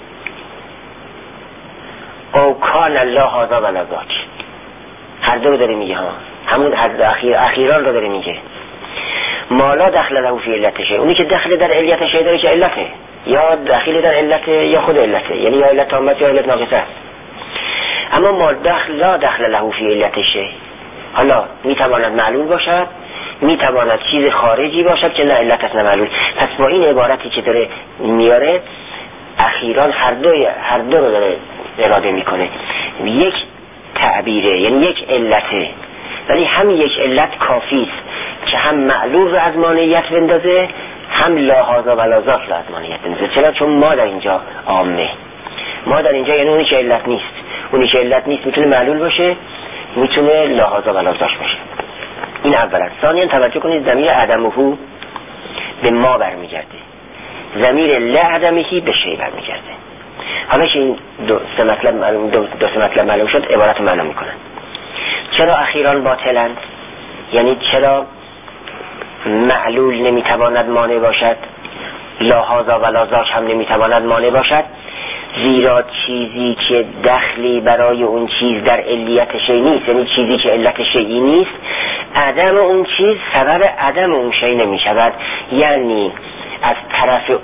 او کان لا هذا ولا ذاک، هر دو رو داره میگه ها، همون اخیران رو داره میگه. ما لا دخل له فی علت شیء، اونی که دخل در علیت شیء داره که علته، یا دخیل در علت یا خود علته، یعنی یا علت تامه یا علت ناقصه است. اما ما لا دخل له فی علت شیء، حالا میتواند معلول باشد، میتواند چیز خارجی باشد که نه علت است نه معلول. پس با این عبارتی که داره میاره اخیران هر دو رو داره اراده میکنه. یک تعبیره یعنی یک علته، ولی هم یک علت کافی است که هم معلول رو از مانعیت بندازه، هم لا هذا ولا ذاک رو از مانعیت بندازه. چرا؟ چون ما در اینجا عامه، ما در اینجا یعنی اونی که علت نیست، اونی که علت نیست میتونه معلول باشه، میتونه لا هذا ولا ذاک باشه. این اولا. ثانیا توجه کنید ضمیر عدمه به ما برمیگرده، ضمیر لا عدمه به شی برمیگرده. حالا که این دو سه مطلب معلوم شد، عبارت معنا میکنن. چرا اخیران باطلند؟ یعنی چرا معلول نمیتواند مانع باشد، لا هذا ولا ذاک هم نمیتواند مانع باشد؟ زیرا چیزی که دخلی برای اون چیز در علیت شیء نیست، یعنی چیزی که علت شیئی نیست، عدم اون چیز سبب عدم اون شیء نمیشود. یعنی از طرف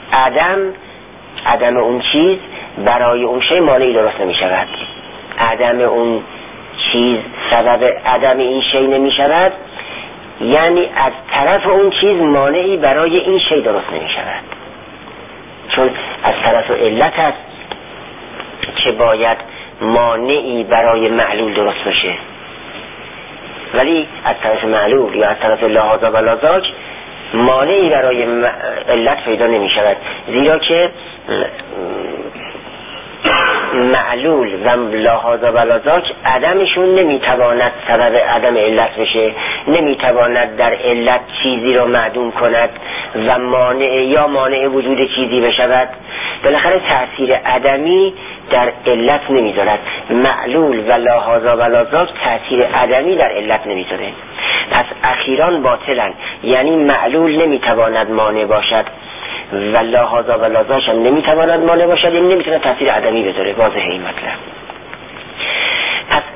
عدم اون چیز برای اون شیء مانعی درست نمیشود. عدم اون چیز سبب عدم این شیء نمیشود، یعنی از طرف اون چیز مانعی برای این شیء درست نمیشود. چون از طرف علت است که باید مانعی برای معلول درست بشه، ولی از طرف معلول یا از طرف لا هذا ولا ذاک مانعی برای علت پیدا نمی شود، زیرا که معلول و لا هذا ولا ذاک عدمشون نمیتواند سبب عدم علت بشه، نمیتواند در علت چیزی را معدوم کند و مانع وجود چیزی بشود. بالاخره تأثیر عدمی در علت نمیذارد. معلول و لا هذا ولا ذاک تأثیر عدمی در علت نمیذاره. پس اخیران باطلن، یعنی معلول نمیتواند مانع باشد و لا هذا ولا ذاک هم نمیتواند مانع باشد، یعنی نمیتونه تأثیر عدمی بذاره. واضحه این مطلب. پس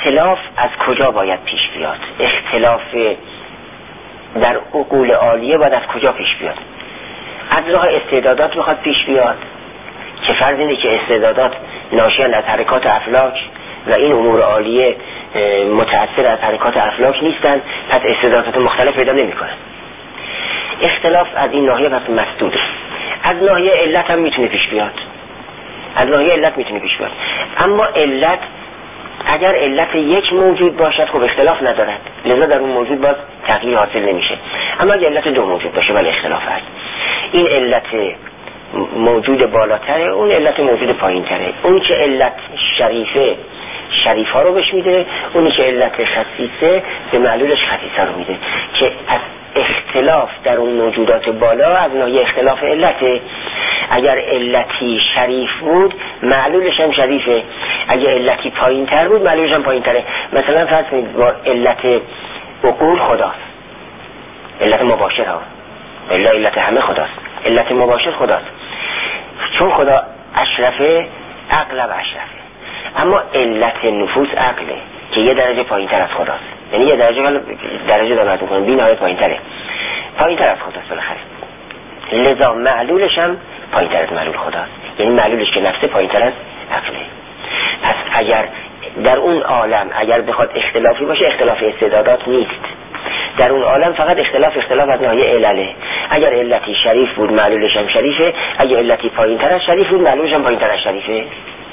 اختلاف از کجا باید پیش بیاد؟ اختلاف در عقول عالیه باید از کجا پیش بیاد؟ از راه استعدادات میخواد پیش بیاد که فرض اینه که استعدادات ناشیان از حرکات افلاک و این امور عالیه متأثر از حرکات افلاک نیستن، پس استعدادات مختلف پیدا نمیکنن. اختلاف از این ناحیه پس مسدوده. از ناحیه علت هم میتونه پیش بیاد، از ناحیه علت میتونه پیش بیاد، اما علت اگر علت یک موجود باشد خب اختلاف ندارد، لذا در اون موجود باز تغییر حاصل نمیشه. اما اگر علت دو موجود باشه ولی اختلاف هست، این علت موجود بالاتره، اون علت موجود پایین تره. اون که علت شریفه شریف ها رو بهش میده، اونی که علت خصیصه به معلولش خصیصه رو میده، که از اختلاف در اون موجودات بالا از ناحیه اختلاف علته. اگر علتی شریف بود معلولش هم شریفه، اگر علتی پایین تر بود معلولش هم پایین تره. مثلا فرض کنید با علت عقول خداست، علت مباشر ها، علت همه خداست، علت مباشر خداست، چون خدا اشرفه عقل و اشرفه، اما علت نفوس عقله که یه درجه پایین تر از خداست، یعنی یه درجه دارد میکنه بی نهایت پایین تر از خداست بالاخره، لذا معلولش هم پایین تر از معلول خداست، یعنی معلولش که نفسه پایین تر از عقله. پس اگر در اون عالم اگر بخواد اختلافی باشه اختلاف استعدادات نیست، در اون عالم فقط اختلاف از ناحیه علله. اگر علتی شریف بود معلولش هم شریفه، اگر علتی پایین تر از شریف بود معلولش هم پایین تر از شریفه.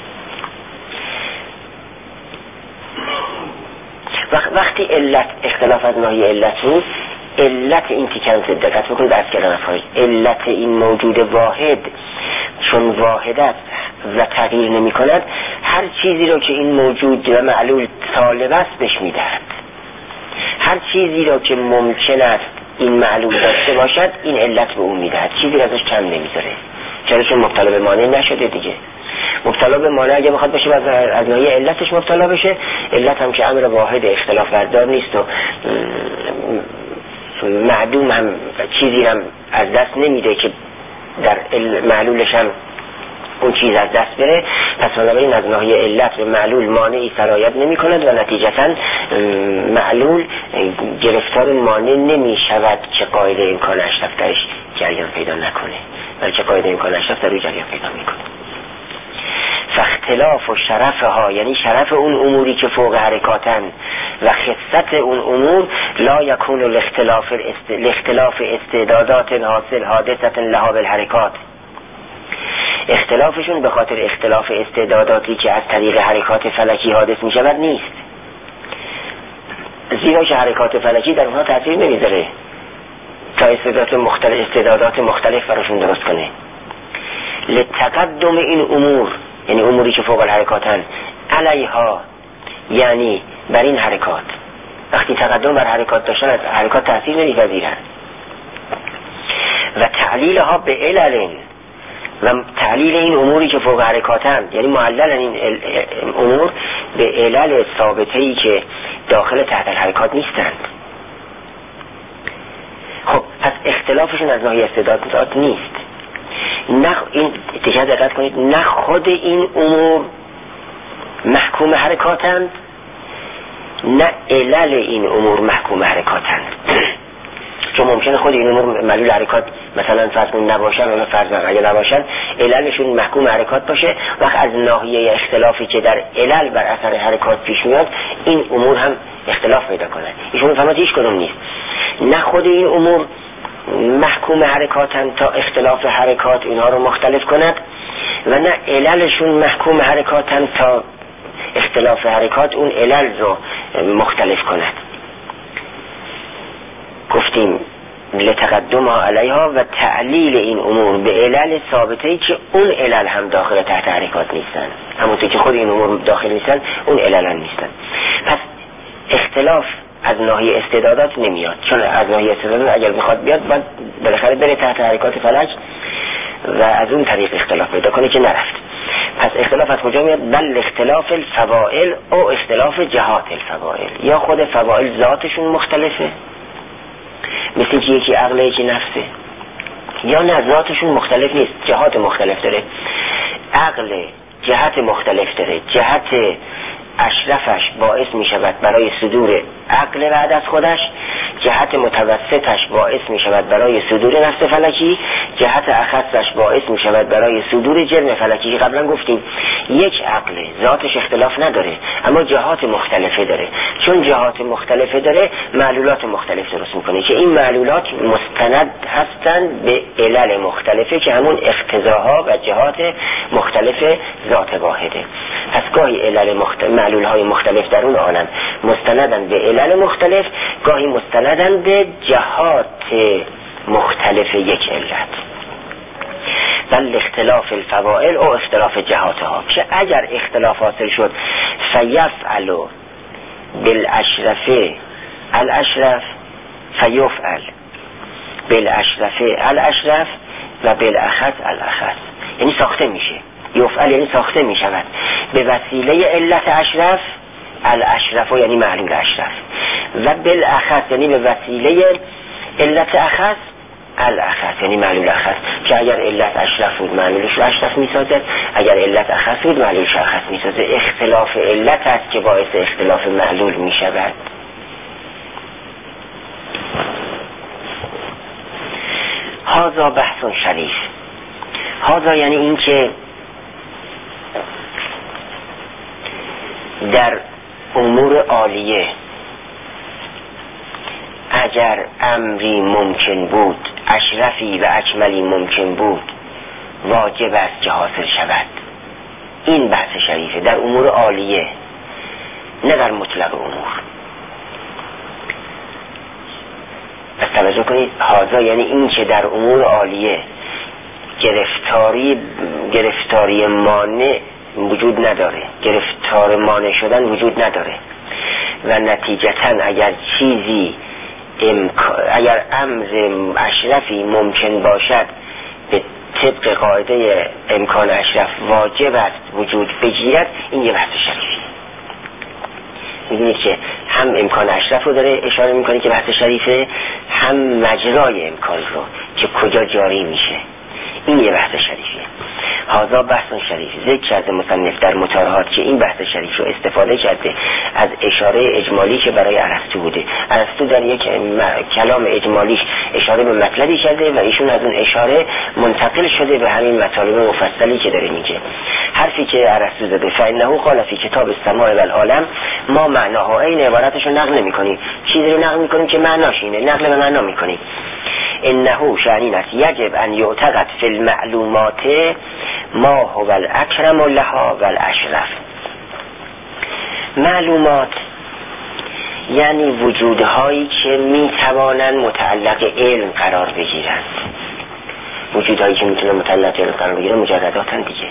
وقتی علت اختلاف از ناحیه علت بود، علت این تیکن دقت بکنید بحث کردن از خارج، علت این موجود واحد چون واحد است و تغییر نمی کند، هر چیزی رو که این موجود و معلول طالب است بهش میدهد، هر چیزی رو که ممکن است این معلول داشته باشد این علت به اون میدهد، چیزی ازش کم نمیذاره، چرا چون مبتلا به مانع نشده دیگه. مبتلا به مانع اگه بخواد بشه از ناحیه علتش مبتلا بشه، علت هم که امر واحد اختلاف بردار نیست و معدوم هم چیزی هم از دست نمیده که در معلولش هم اون چیز از دست بره، پس بنابراین از ناحیه علت به معلول مانعی سرایت نمی کند و نتیجتا معلول گرفتار مانع نمی شود که قاعده امکان اشرف درش جریان پیدا نکنه، بلکه قاعده امکان اشرف در روی جریان پیدا میکنه. فاختلاف و شرفها، یعنی شرف اون اموری که فوق حرکاتن و خصت اون امور، لا یکون الاختلاف استعدادات حاصل حادثت لها بالحرکات، اختلافشون به خاطر اختلاف استعداداتی که از طریق حرکات فلکی حادث می شود نیست، زیرا که حرکات فلکی در اونها تأثیر نمیذاره تا استعدادات مختلف براشون درست کنه. لتقدم این امور، یعنی اموری که فوق الحرکاتن، علیها یعنی بر این حرکات، وقتی تقدم بر حرکات داشتن از حرکات تأثیر نمیپذیرن، و تعلیلها به علل، و تعلیل این اموری که فوق حرکاتن یعنی معلل این امور به علل ثابته‌ای که داخل تحت الحرکات نیستند. خب پس اختلافشون از ناحیه استعدادات نیست، نه این دیگه دقت کنید، نه خود این امور محکوم حرکاتند، نه علل این امور محکوم حرکاتند. چون ممکنه خود این امور معلول حرکات مثلا فرض کن نباشن، ولی فرضاً اگه نباشن عللشون محکوم حرکات باشه، وقت از ناحیه اختلافی که در علل بر اثر حرکات پیش میاد این امور هم اختلاف پیدا کنه. ایشون فهمت هیچ کدوم نیست، نه خود این امور محکوم حرکاتن تا اختلاف حرکات اینها رو مختلف کند، و نه عللشون محکوم حرکاتن تا اختلاف حرکات اون علل رو مختلف کند. گفتیم لتقدم علیها و تعلیل این امور به علل ثابته‌ای که اون علل هم داخل تحت حرکات نیستن، همونطور که خود این امور داخل نیستن اون علل هم نیستن. پس اختلاف از ناحیه استعدادات نمیاد، چون از ناحیه استعدادات اگر بخواد بیاد باید بالاخره بره تحت حرکات فلک و از اون طریق اختلاف پیدا کنه که نرفت. پس اختلاف از کجا میاد؟ بل اختلاف الفوائل او اختلاف جهات الفوائل، یا خود فوائل ذاتشون مختلفه مثل که یکی عقله یکی نفسه، یا نه ذاتشون مختلف نیست، جهات مختلف داره، عقل جهت مختلف داره، جهت اشرفش باعث می شود برای صدور عقل بعد از خودش، جهت متوسطش باعث می شود برای صدور نفس فلکی، جهت اخصش باعث می شود برای صدور جرم فلکی. قبلا گفتیم یک عقل ذاتش اختلاف نداره اما جهات مختلفه داره، چون جهات مختلفه داره معلولات مختلف درست میکنه که این معلولات مستند هستند به علل مختلفه که همون اقتضاها و جهات مختلف ذات واحده. پس گاهی معلولهای مختلف در اون عالم مستندن به علل مختلف، گاهی مستندن به جهات مختلف یک علت. بل اختلاف الفوائل او اختلاف جهاتها، که اگر اختلاف حاصل شد فیفعل بالاشرف الاشرف فیفعل بالاشرف الاشرف و بالاخص الاخص، یعنی ساخته میشه. یفعل یعنی ساخته میشود به وسیله علت اشرف الاشرف یعنی معلول اشرف، و بالاخص یعنی به وسیله علت اخص الاخص یعنی معلول اخص، که اگر علت اشرف بود معلولش رو اشرف میسازد، اگر علت اخص بود معلولش اخص میسازد. اختلاف علت است که باعث اختلاف معلول میشود. هذا بحث شریف. هذا یعنی این که در امور عالیه اگر امری ممکن بود، اشرفی و اکملی ممکن بود، واجب است که حاصل شود. این بحث شریفه در امور عالیه، نه در مطلق امور. پس توجه کنید، هذا یعنی این که در امور عالیه گرفتاری مانع وجود نداره، گرفتار مانع شدن وجود نداره، و نتیجتاً اگر چیزی اگر امر اشرفی ممکن باشد به طبق قاعده امکان اشرف واجب است وجود بگیرد، این یه بحث شریفی. می‌دونید که هم امکان اشرف رو داره اشاره میکنه که بحث شریفه، هم مجرای امکان رو که کجا جاری میشه، این یه بحث شریفیه. هذا بحث شریف. ذکر کرده مصنف در مطالعات که این بحث شریف رو استفاده کرده از اشاره اجمالی که برای ارسطو بوده. ارسطو در یک کلام اجمالیش اشاره به مطلبی کرده و ایشون از اون اشاره منتقل شده به همین مطالب مفصلی که داره میگه. حرفی که ارسطو زده فإنه قال فی کتاب السماء والعالم، ما معناها این عبارتشو نقل نمی‌کنیم، چیزی رو نقل می‌کنیم که معناش اینه، نقل به معنا می‌کنیم. انه شأن است یجب ان یعتقد فی المعلومات ما هو الاکرم لها والاشرف. معلومات یعنی وجودهایی که میتوانند متعلق علم قرار بگیرند. وجودهایی که میتونن متعلق علم قرار بگیرن مجرداتن دیگه،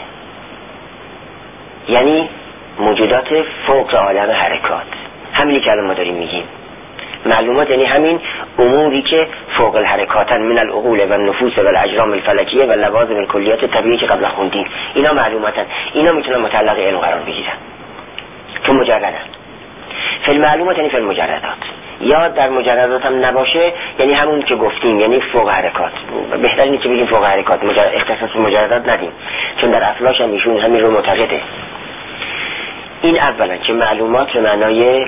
یعنی موجودات فوق عالم حرکات. همینی که الان ما داریم میگیم معلومات، یعنی همین اموری که فوق الحرکاتن من العقول و النفوس و الاجرام الفلکیه و لوازم الکلیات طبیعی که قبلا خوندیم. اینا معلوماتن، اینا میتونن متعلق علم قرار بگیرن چون مجردن. فی المعلومات یعنی فی المجردات، یا در مجردات هم نباشه یعنی همون که گفتیم، یعنی فوق حرکات. بهتر اینه که بگیم فوق حرکات، اختصاص مجردات ندیم، چون در اصلاش هم ایشون همین رو معتقده. این اولا که معلومات به معنای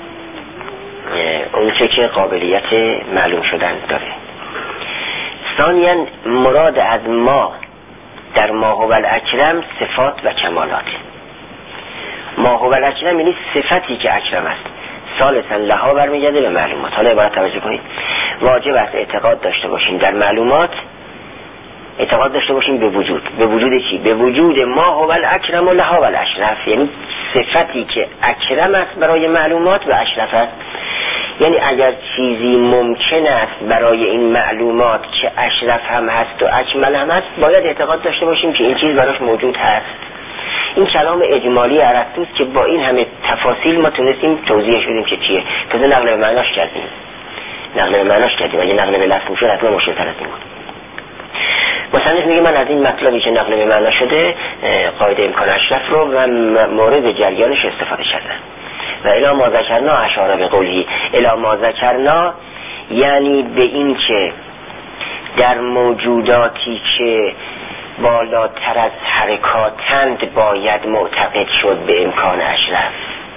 اون که قابلیت معلوم شدن داره. ثانیاً مراد از ما در ما هو الاکرم صفات و کمالات. ما هو الاکرم یعنی صفتی که اکرم است. ثالثاً لها برمیگرده به معلومات. حالا عبارت توجه کنید، واجب است اعتقاد داشته باشیم در معلومات، اعتقاد داشته باشیم به وجود. به وجود چی؟ به وجود ما هو الاکرم لها والاشرف، یعنی صفتی که اکرم است برای معلومات و اشرف است. یعنی اگر چیزی ممکن است برای این معلومات که اشرف هم هست و اکمل هم هست، باید اعتقاد داشته باشیم که این چیز براش موجود هست. این کلام اجمالی ارسطو که با این همه تفاصیل ما تونستیم توضیح شدیم که چیه، تازه نقل به معناش کردیم. اگه نقل به لفظ میشد حتما مشکل‌تر از این بود. مصنف میگه من از این مطلبی که نقل به معنا شده قاعده امکان اشرف رو و مورد جریانش استفاده کردن. و الی ما ذکرنا اشاره به قولی الی ما ذکرنا، یعنی به این که در موجوداتی که بالاتر از حرکاتند باید معتقد شد به امکان اشرف.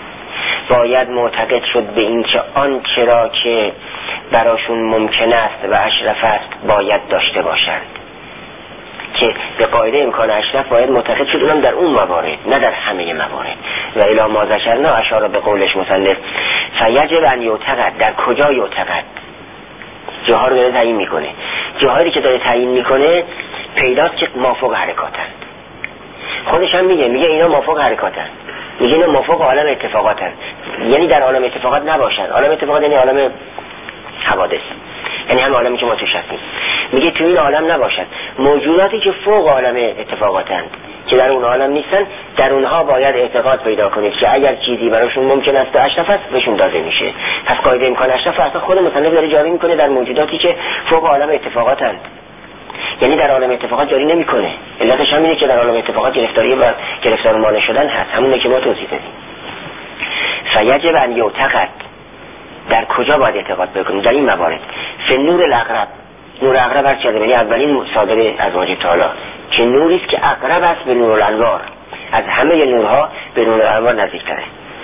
باید معتقد شد به این که آن چرا که براشون ممکن است و اشرف است باید داشته باشند، که به قاعده امکان اشرف باید معتقد شد، اونم در اون موارد نه در همه موارد. و الی ما ذکرنا اشاره به قولش مصنف فیجب ان یعتقد. در کجا یعتقد؟ جاها رو داره تعیین میکنه. جاهایی که داره تعیین میکنه پیداست که مافوق حرکاتند. خودش هم میگه اینا مافوق حرکاتند، میگه اینا مافوق عالم اتفاقاتند، یعنی در عالم اتفاقات نباشن. عالم اتفاقات یعنی عالم حوادث، یعنی هم عالمی که ما توش هستیم. میگه تو این عالم نباشن موجوداتی که فوق عالم اتفاقاتند، که در اون عالم نیستن، در اونها باید اعتقاد پیدا کنید که اگر چیزی براشون ممکن است و اشرف است بهشون داده میشه. پس قاعده امکان اشرف اصلا خود مصنف داره جاری میکنه در موجوداتی که فوق عالم اتفاقاتند، یعنی در عالم اتفاقات جاری نمیکنه. علتش همینه که در عالم اتفاقات گرفتاری و گرفتار مانع شدن هست، همونه که ما توضیح دادیم. فیجب ان یعتقد. در کجا باید اعتقاد بکنیم؟ در این موارد. فی نور الاقرب. نور اقرب هر چیزی، یعنی اولین صادر از واجه تعالی که نوری است که اقرب است به نور الانوار، از همه نورها به نور الانوار نزدیک‌تره.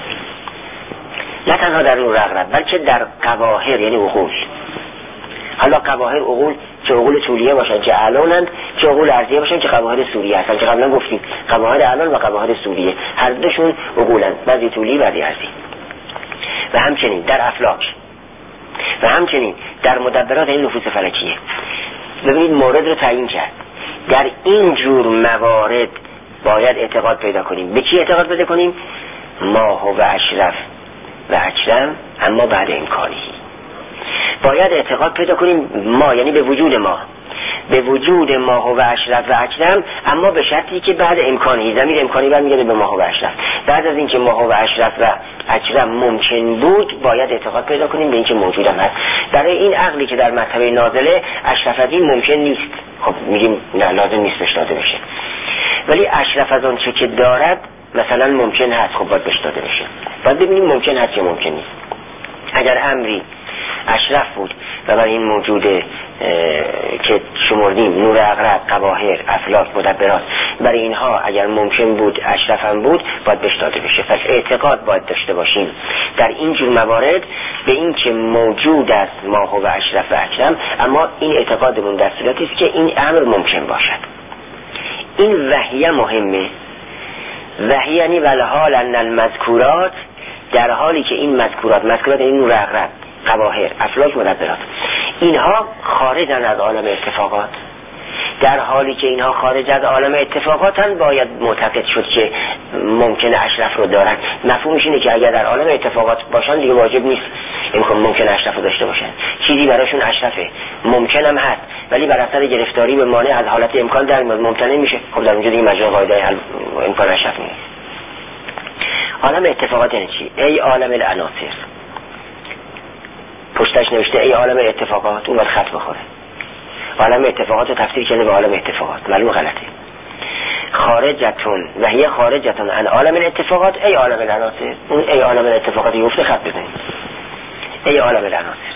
نه تنها در نور اقرب بلکه در قواهر، یعنی عقول. حالا قواهر عقول که عقول طولیه باشن که اعلانند، که عقول ارضیه باشن که قواهر سوریه هستن، که قبلا گفتیم قواهر اعلان و قواهر سوریه هر دوشون عقولند، بعضی طولی بعضی ارضی. و همچنین در افلاک و همچنین در مدبرات این نفوس فلکیه. ببینید مورد رو تعیین کرد. در این جور موارد باید اعتقاد پیدا کنیم. به چی اعتقاد پیدا کنیم؟ ماه و اشرف و اکرم، اما بعد امکانی. باید اعتقاد پیدا کنیم ما، یعنی به وجود ما، به وجود ماه و اشرف و اکرم، اما به شرطی که بعد امکانی. ضمیر امکانی برمیگرده به ماه و اشرف. بعد از اینکه ماه و اشرف و اکرم ممکن بود باید اعتقاد پیدا کنیم به اینکه موجود هم هست. برای این عقلی که در مرتبه نازله اشرف از این ممکن نیست، خب میگیم نه لازم نیست بهش داده بشه، ولی اشرف از اون چه که دارد مثلا ممکن هست، خب باید بهش داده بشه. باید ببینیم ممکن هست یا ممکن نیست. اگر امری اشرف بود و برای این موجوده که شمردیم نور اقرب، قواهر، افلاک، مدبرات، برای اینها اگر ممکن بود اشرف هم بود باید بهش داده بشه. پس اعتقاد باید داشته باشیم در این جور موارد به این که موجود است ماه و اشرف و اکرم، اما این اعتقادمون در صورتی است که این امر ممکن باشد. این وحیه مهمه. وحیه یعنی والحال ان المذکورات، در حالی که این مذکورات یعنی نور اقرب، قواهر، افلاک، مدبرات، اینها خارجن از عالم اتفاقات. در حالی که اینها خارج از عالم اتفاقاتن باید معتقد شد که ممکن اشرف رو دارن. مفهومش اینه که اگر در عالم اتفاقات باشن دیگه واجب نیست ممکن اشرف رو داشته باشن. چیزی براشون اشرفه، ممکن هم هست، ولی بر اثر گرفتاری به مانع از حالت امکان در ممتنع میشه. خب در اونجا دیگه مجرا قاعده امکان اشرف نیست. عالم اتفاقات یعنی چی؟ ای عالم العناصر. پشتش نوشته ای عالم اتفاقات، اون وقت خط بخوره. عالم اتفاقات رو تفسیر کرده به عالم اتفاقات، معلوم غلطه. خارجتون و هی خارجتون عن عالم الاتفاقات ای عالم العناصر. اون ای عالم الاتفاقات یفته خط بزنید. ای عالم العناصر.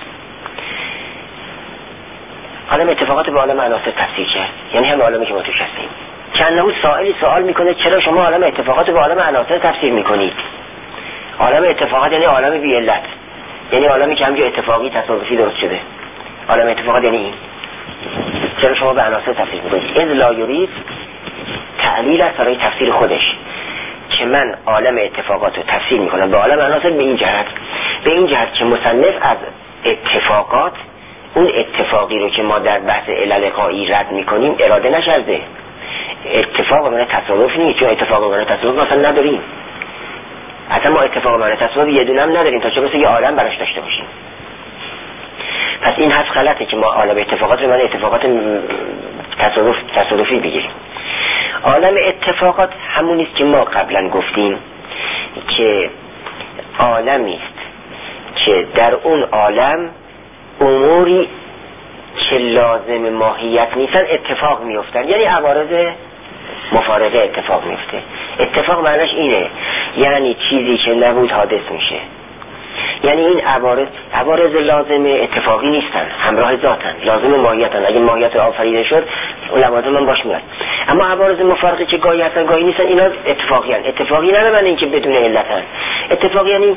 عالم اتفاقات به عالم عناصر تفسیر کرد، یعنی هم عالمی که ما توش هستیم. چندهو سائلی سوال میکنه چرا شما عالم اتفاقات به عالم عناصر تفسیر میکنید؟ عالم اتفاقات یعنی عالم بی علت، یعنی عالمی که همجا اتفاقی تصادفی درست شده. عالم اتفاقات یعنی این. چرا شما به عناصر تفسیر میکنید؟ اذ لا یرید تعلیل است برای تفسیر خودش که من عالم اتفاقات رو تفسیر میکنم به عالم عناصر به این جهت که مصنف از اتفاقات، اون اتفاقی رو که ما در بحث علل قایی رد میکنیم اراده نشده. اتفاق و معنی تصادف نیست، چون اتفاق و معنی تصادف مثلا نداریم. اصلا ما اتفاق و معنی تصادف یه دونه هم نداریم تا چه بسه یه عالم براش داشته باشیم. پس این حرف غلطه که ما عالم اتفاقات رو معنی اتفاقات تصادفی بگیریم. عالم اتفاقات همون است که ما قبلا گفتیم که عالمی است که در اون عالم اموری که لازم ماهیت نیستن اتفاق میفتن، یعنی عوارض مفارقه اتفاق میفته. اتفاق معنیش اینه، یعنی چیزی که نبود حادث میشه. یعنی این عوارض لازم اتفاقی نیستن، همراه ذاتن، لازم ماهیتن. اگه ماهیت آفریده شد اون لوازم من باش میاد. اما عوارض مفارقه که گاهی هستن گاهی نیستن، اینا اتفاقی نه معنی اینکه بدون علتن. اتفاقی یعنی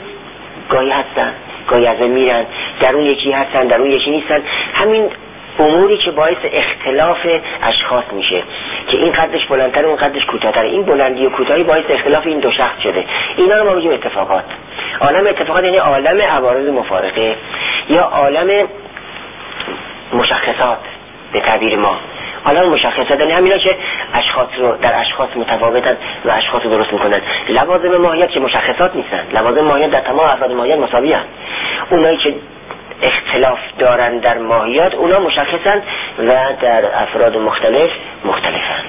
گاهی هستن گاهی از میرن، در اون یکی هستن در اون یکی نیستن. همین اموری که باعث اختلاف اشخاص میشه که این قدش بلندتر اون قدش کوتاه‌تر، این بلندی و کوتاهی باعث اختلاف این دو شخص شده، اینا رو ما میگیم اتفاقات. عالم اتفاقات یعنی عالم عوارض مفارقه یا عالم مشخصات به تعبیر ما. عالم مشخصات یعنی همینا که اشخاص رو در اشخاص متفاوتن و اشخاص رو درست میکنن. لوازم ماهیت که مشخصات نیستن، لوازم ماهیت در تمام افراد ماهیت مساوی هستند. اونایی که اختلاف دارن در ماهیت اونا مشخصن و در افراد مختلف مختلفند.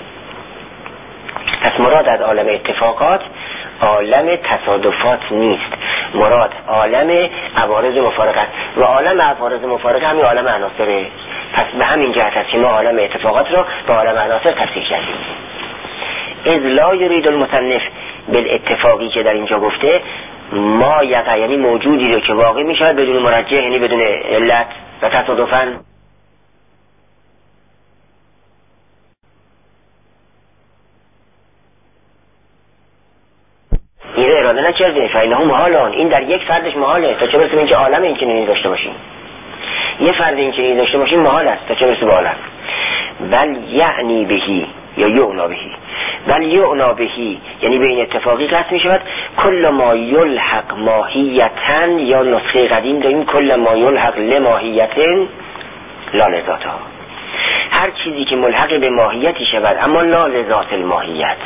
پس مراد از عالم اتفاقات عالم تصادفات نیست، مراد عالم عوارض مفارقت و عالم عوارض مفارقه همین عالم عناصره. پس به همین جهت است که ما عالم اتفاقات رو با عالم عناصر تفسیر کردیم. اذ لا یرید المصنف بالاتفاقی که در اینجا گفته ما یعنی موجودی رو که واقع می شود بدون مرجح، یعنی بدون علت و تصادفاً. این رو اراده نکرده فإنه محالان، این در یک فردش محاله تا چه برسه به اینکه عالم این چنینی داشته باشیم. یه فرد این چنینی داشته باشیم محال است تا چه برسه به عالم. بل یعنی بهی یا یعنا بهی، بل یعنا بهی یعنی به این اتفاقی قصد می شود کل ما یلحق ماهیتن، یا نسخه قدیم داریم کل ما یلحق لماهیتن لا لذاتها، هر چیزی که ملحق به ماهیتی شود اما لا لذات الماهیت.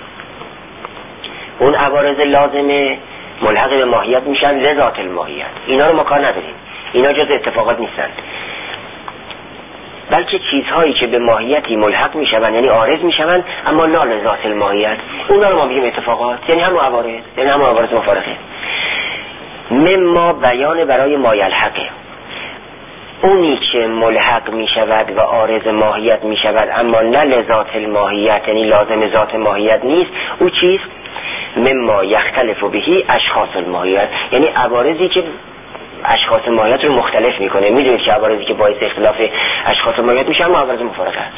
اون عوارض لازمه ملحق به ماهیت میشن لذات الماهیت، اینا رو ما کار نداریم، اینا جز اتفاقات نیستن، بلکه چیزهایی که به ماهیتی ملحق میشن یعنی عارض میشن اما لا لذات الماهیت، اونا رو ما میگیم اتفاقات، یعنی همون عوارض، یعنی همون عوارض مفارقه. مما بیان برای ما یلحقه، اونی که ملحق میشود و عارض ماهیت میشود اما نه لذات الماهیت یعنی لازم ذات ماهیت نیست، او چیست؟ مما یختلف بهی اشخاص الماهیت، یعنی عوارضی که اشخاص ماهیت رو مختلف میکنه. میدونید که عوارضی که باعث اختلاف اشخاص ماهیت میشن اما عوارض مفارقه است.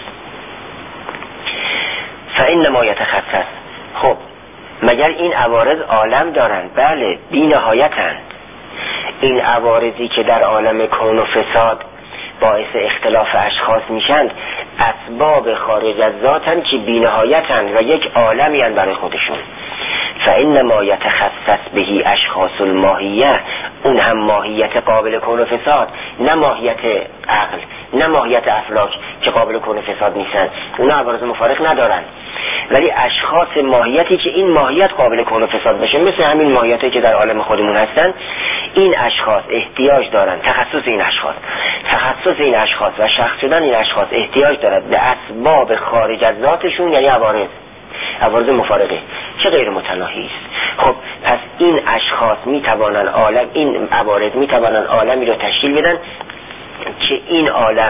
فإنما یتخصص، خب مگر این عوارض عالم دارند؟ بله بی نهایتند. این عوارضی که در عالم کون و فساد باعث اختلاف اشخاص میشند اسباب خارج از ذاتن که بی نهایتند و یک عالمی هستند برای خودشون. فإنما یتخصص بهی اشخاص الماهیه، اون هم ماهیت قابل کون و فساد، نه ماهیت عقل، نه ماهیت افلاک که قابل کون و فساد نیستن، اونا عوارض مفارق ندارن، ولی اشخاص ماهیتی که این ماهیت قابل کون و فساد بشه، مثل همین ماهیتی که در عالم خودمون هستن، این اشخاص احتیاج دارن، تخصص این اشخاص و شخص شدن این اشخاص احتیاج دارد به اسباب خارج از ذاتشون، یعنی عوارض مفارقه چه غیر متناهی است. خب پس این اشخاص میتوانن عالم، این عوارض میتوانن عالمی رو تشکیل بدن که این عالم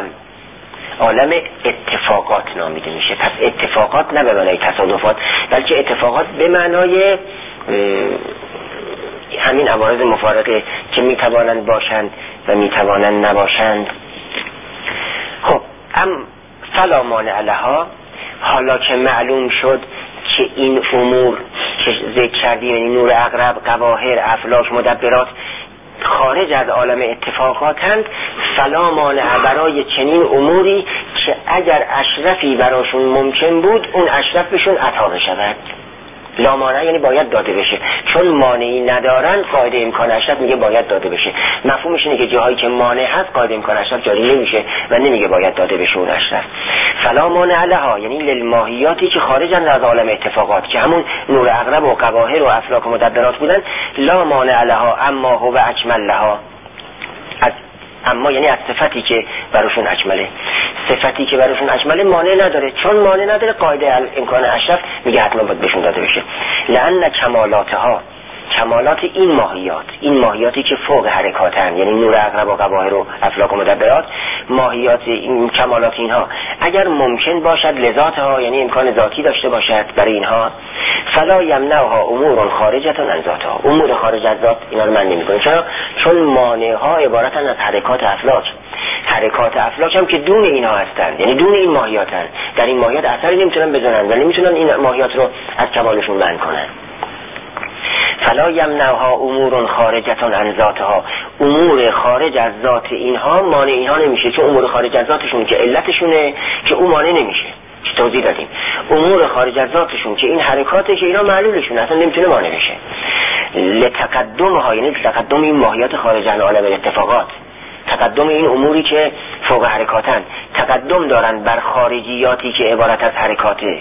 اتفاقات نامیده میشه. پس اتفاقات نه به معنای تصادفات، بلکه اتفاقات به معنای همین عوارض مفارقه که میتوانند باشند و میتوانند نباشند. خب فلا مانع لها، حالا که معلوم شد که این امور که ذکر کردیم یعنی نور عقرب، قواهر، افلاک، مدبرات خارج از عالم اتفاقاتند، فلا مانع برای چنین اموری که اگر اشرفی براشون ممکن بود اون اشرف بهشون عطا بشود. لا مانع یعنی باید داده بشه، چون مانعی ندارن قاعده امکان اشرف میگه باید داده بشه. مفهومش اینه که جاهایی که مانع هست قاعده امکان اشرف جاری نمیشه و نمیگه باید داده بشه اون اشرف. فلا مانع لها یعنی للماهیاتی که خارجن از عالم اتفاقات که همون نور عقرب و قواهر و افلاک و مدبرات بودن، لا مانع لها اما هو اکمل لها، اما یعنی از صفتی که براشون اکمله، صفتی که براشون اکمله مانع نداره، چون مانع نداره قاعده امکان اشرف میگه حتما باید بهشون داده بشه. لأن کمالاتها، کمالات این ماهیاتی که فوق حرکاتن، یعنی نور عقرب و قواهر و افلاک و مدبرات، ماهیات این کمالات اینها اگر ممکن باشد لذاتها یعنی امکان ذاتی داشته باشد برای اینها، فلا یمنعها امور خارجه عن ذاتها، امور خارج از ذات اینا رو من نمی‌کنم. چرا؟ چون مانعها عبارتن از حرکات افلاک هم که دون اینها هستند، یعنی دون این ماهیاتن، در این ماهیات اثری نمیتونن بزنن و نمیتونن این ماهیات رو از کمالشون منع کنن. فلا یمنعها امور خارجه عن ذاتها، امور خارج از ذات اینها مانع اینها نمیشه، چون امور خارج از ذاتشون که علتشونه که اون مانع نمیشه، که توضیح دادیم. امور خارج از ذاتشون که این حرکاته که اینا معلولشون اصلا نمیتونه مانع بشه. لتقدمها، یعنی تقدم این ماهیات خارج عن عالم الاتفاقات، تقدم این اموری که فوق حرکاتن، تقدم دارن بر خارجیاتی که عبارت از حرکاته،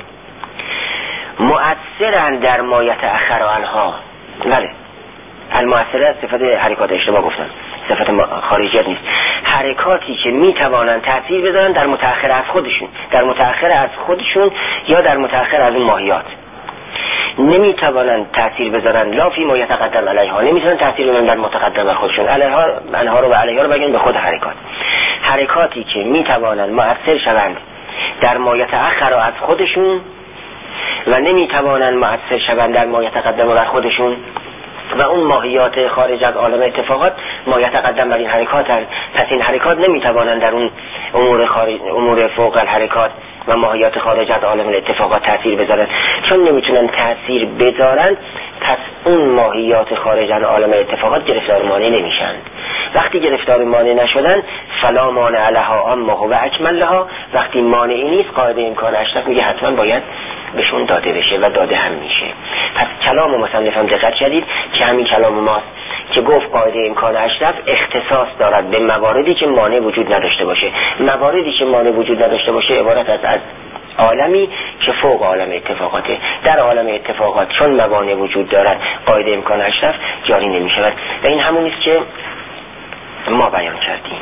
مؤثرن در ما یتأخر عنها. بله، المؤثره صفت حرکات، اشتباه گفتم، صفت خارجیت نیست. حرکاتی که میتوانن تأثیر بذارن در متأخر از خودشون، در متأخر از خودشون یا در متأخر از اون ماهیات. نمیتوانن تأثیر بذارن لا فی ما یتقدم علیها، نمیتونن تأثیر بذارن در متقدم بر خودشون. علیها انها رو و علیها رو بگن به خود حرکات. حرکاتی که میتوانن مؤثر شوند در ما یتأخر از خودشون و نمیتوانن مؤثر شوند در ما یتقدم بر خودشون، و اون ماهیات خارج از عالم اتفاقات ما یتقدم بر این حرکات هست. پس این حرکات نمیتوانن در اون امور فوق الحرکات و ماهیات خارج از عالم الاتفاقات تأثیر بذارن. چون نمیتونن تأثیر بذارن، پس اون ماهیات خارج از عالم الاتفاقات گرفتار مانع نمیشن. وقتی گرفتار مانع نشدن، فلا مانع لها اما هو اکمل لها، وقتی مانعی نیست، قاعده امکان اشرف میگه حتما باید بهشون داده بشه و داده هم میشه. پس کلام مصنف هم دقت کردید که همین کلام ماست که گفت قاعده امکان اشرف اختصاص دارد به مواردی که مانع وجود نداشته باشه. مواردی که مانع وجود نداشته باشه عبارت از عالمی که فوق عالم اتفاقاته. در عالم اتفاقات چون موانع وجود دارد، قاعده امکان اشرف جاری نمیشود و این همون است که ما بیان کردیم.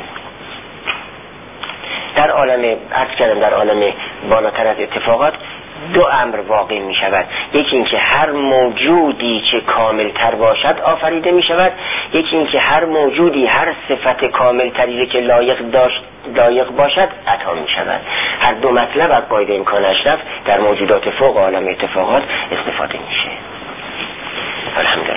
در عالم در عالم بالاتر از اتفاقات دو امر واقع می شود. یکی این که هر موجودی که کامل تر باشد آفریده می شود، یکی این که هر موجودی هر صفت کامل تری که لایق باشد عطا می شود. هر دو مطلب از قاعده امکان اشرف در موجودات فوق عالم اتفاقات استفاده میشه. الحمدلله.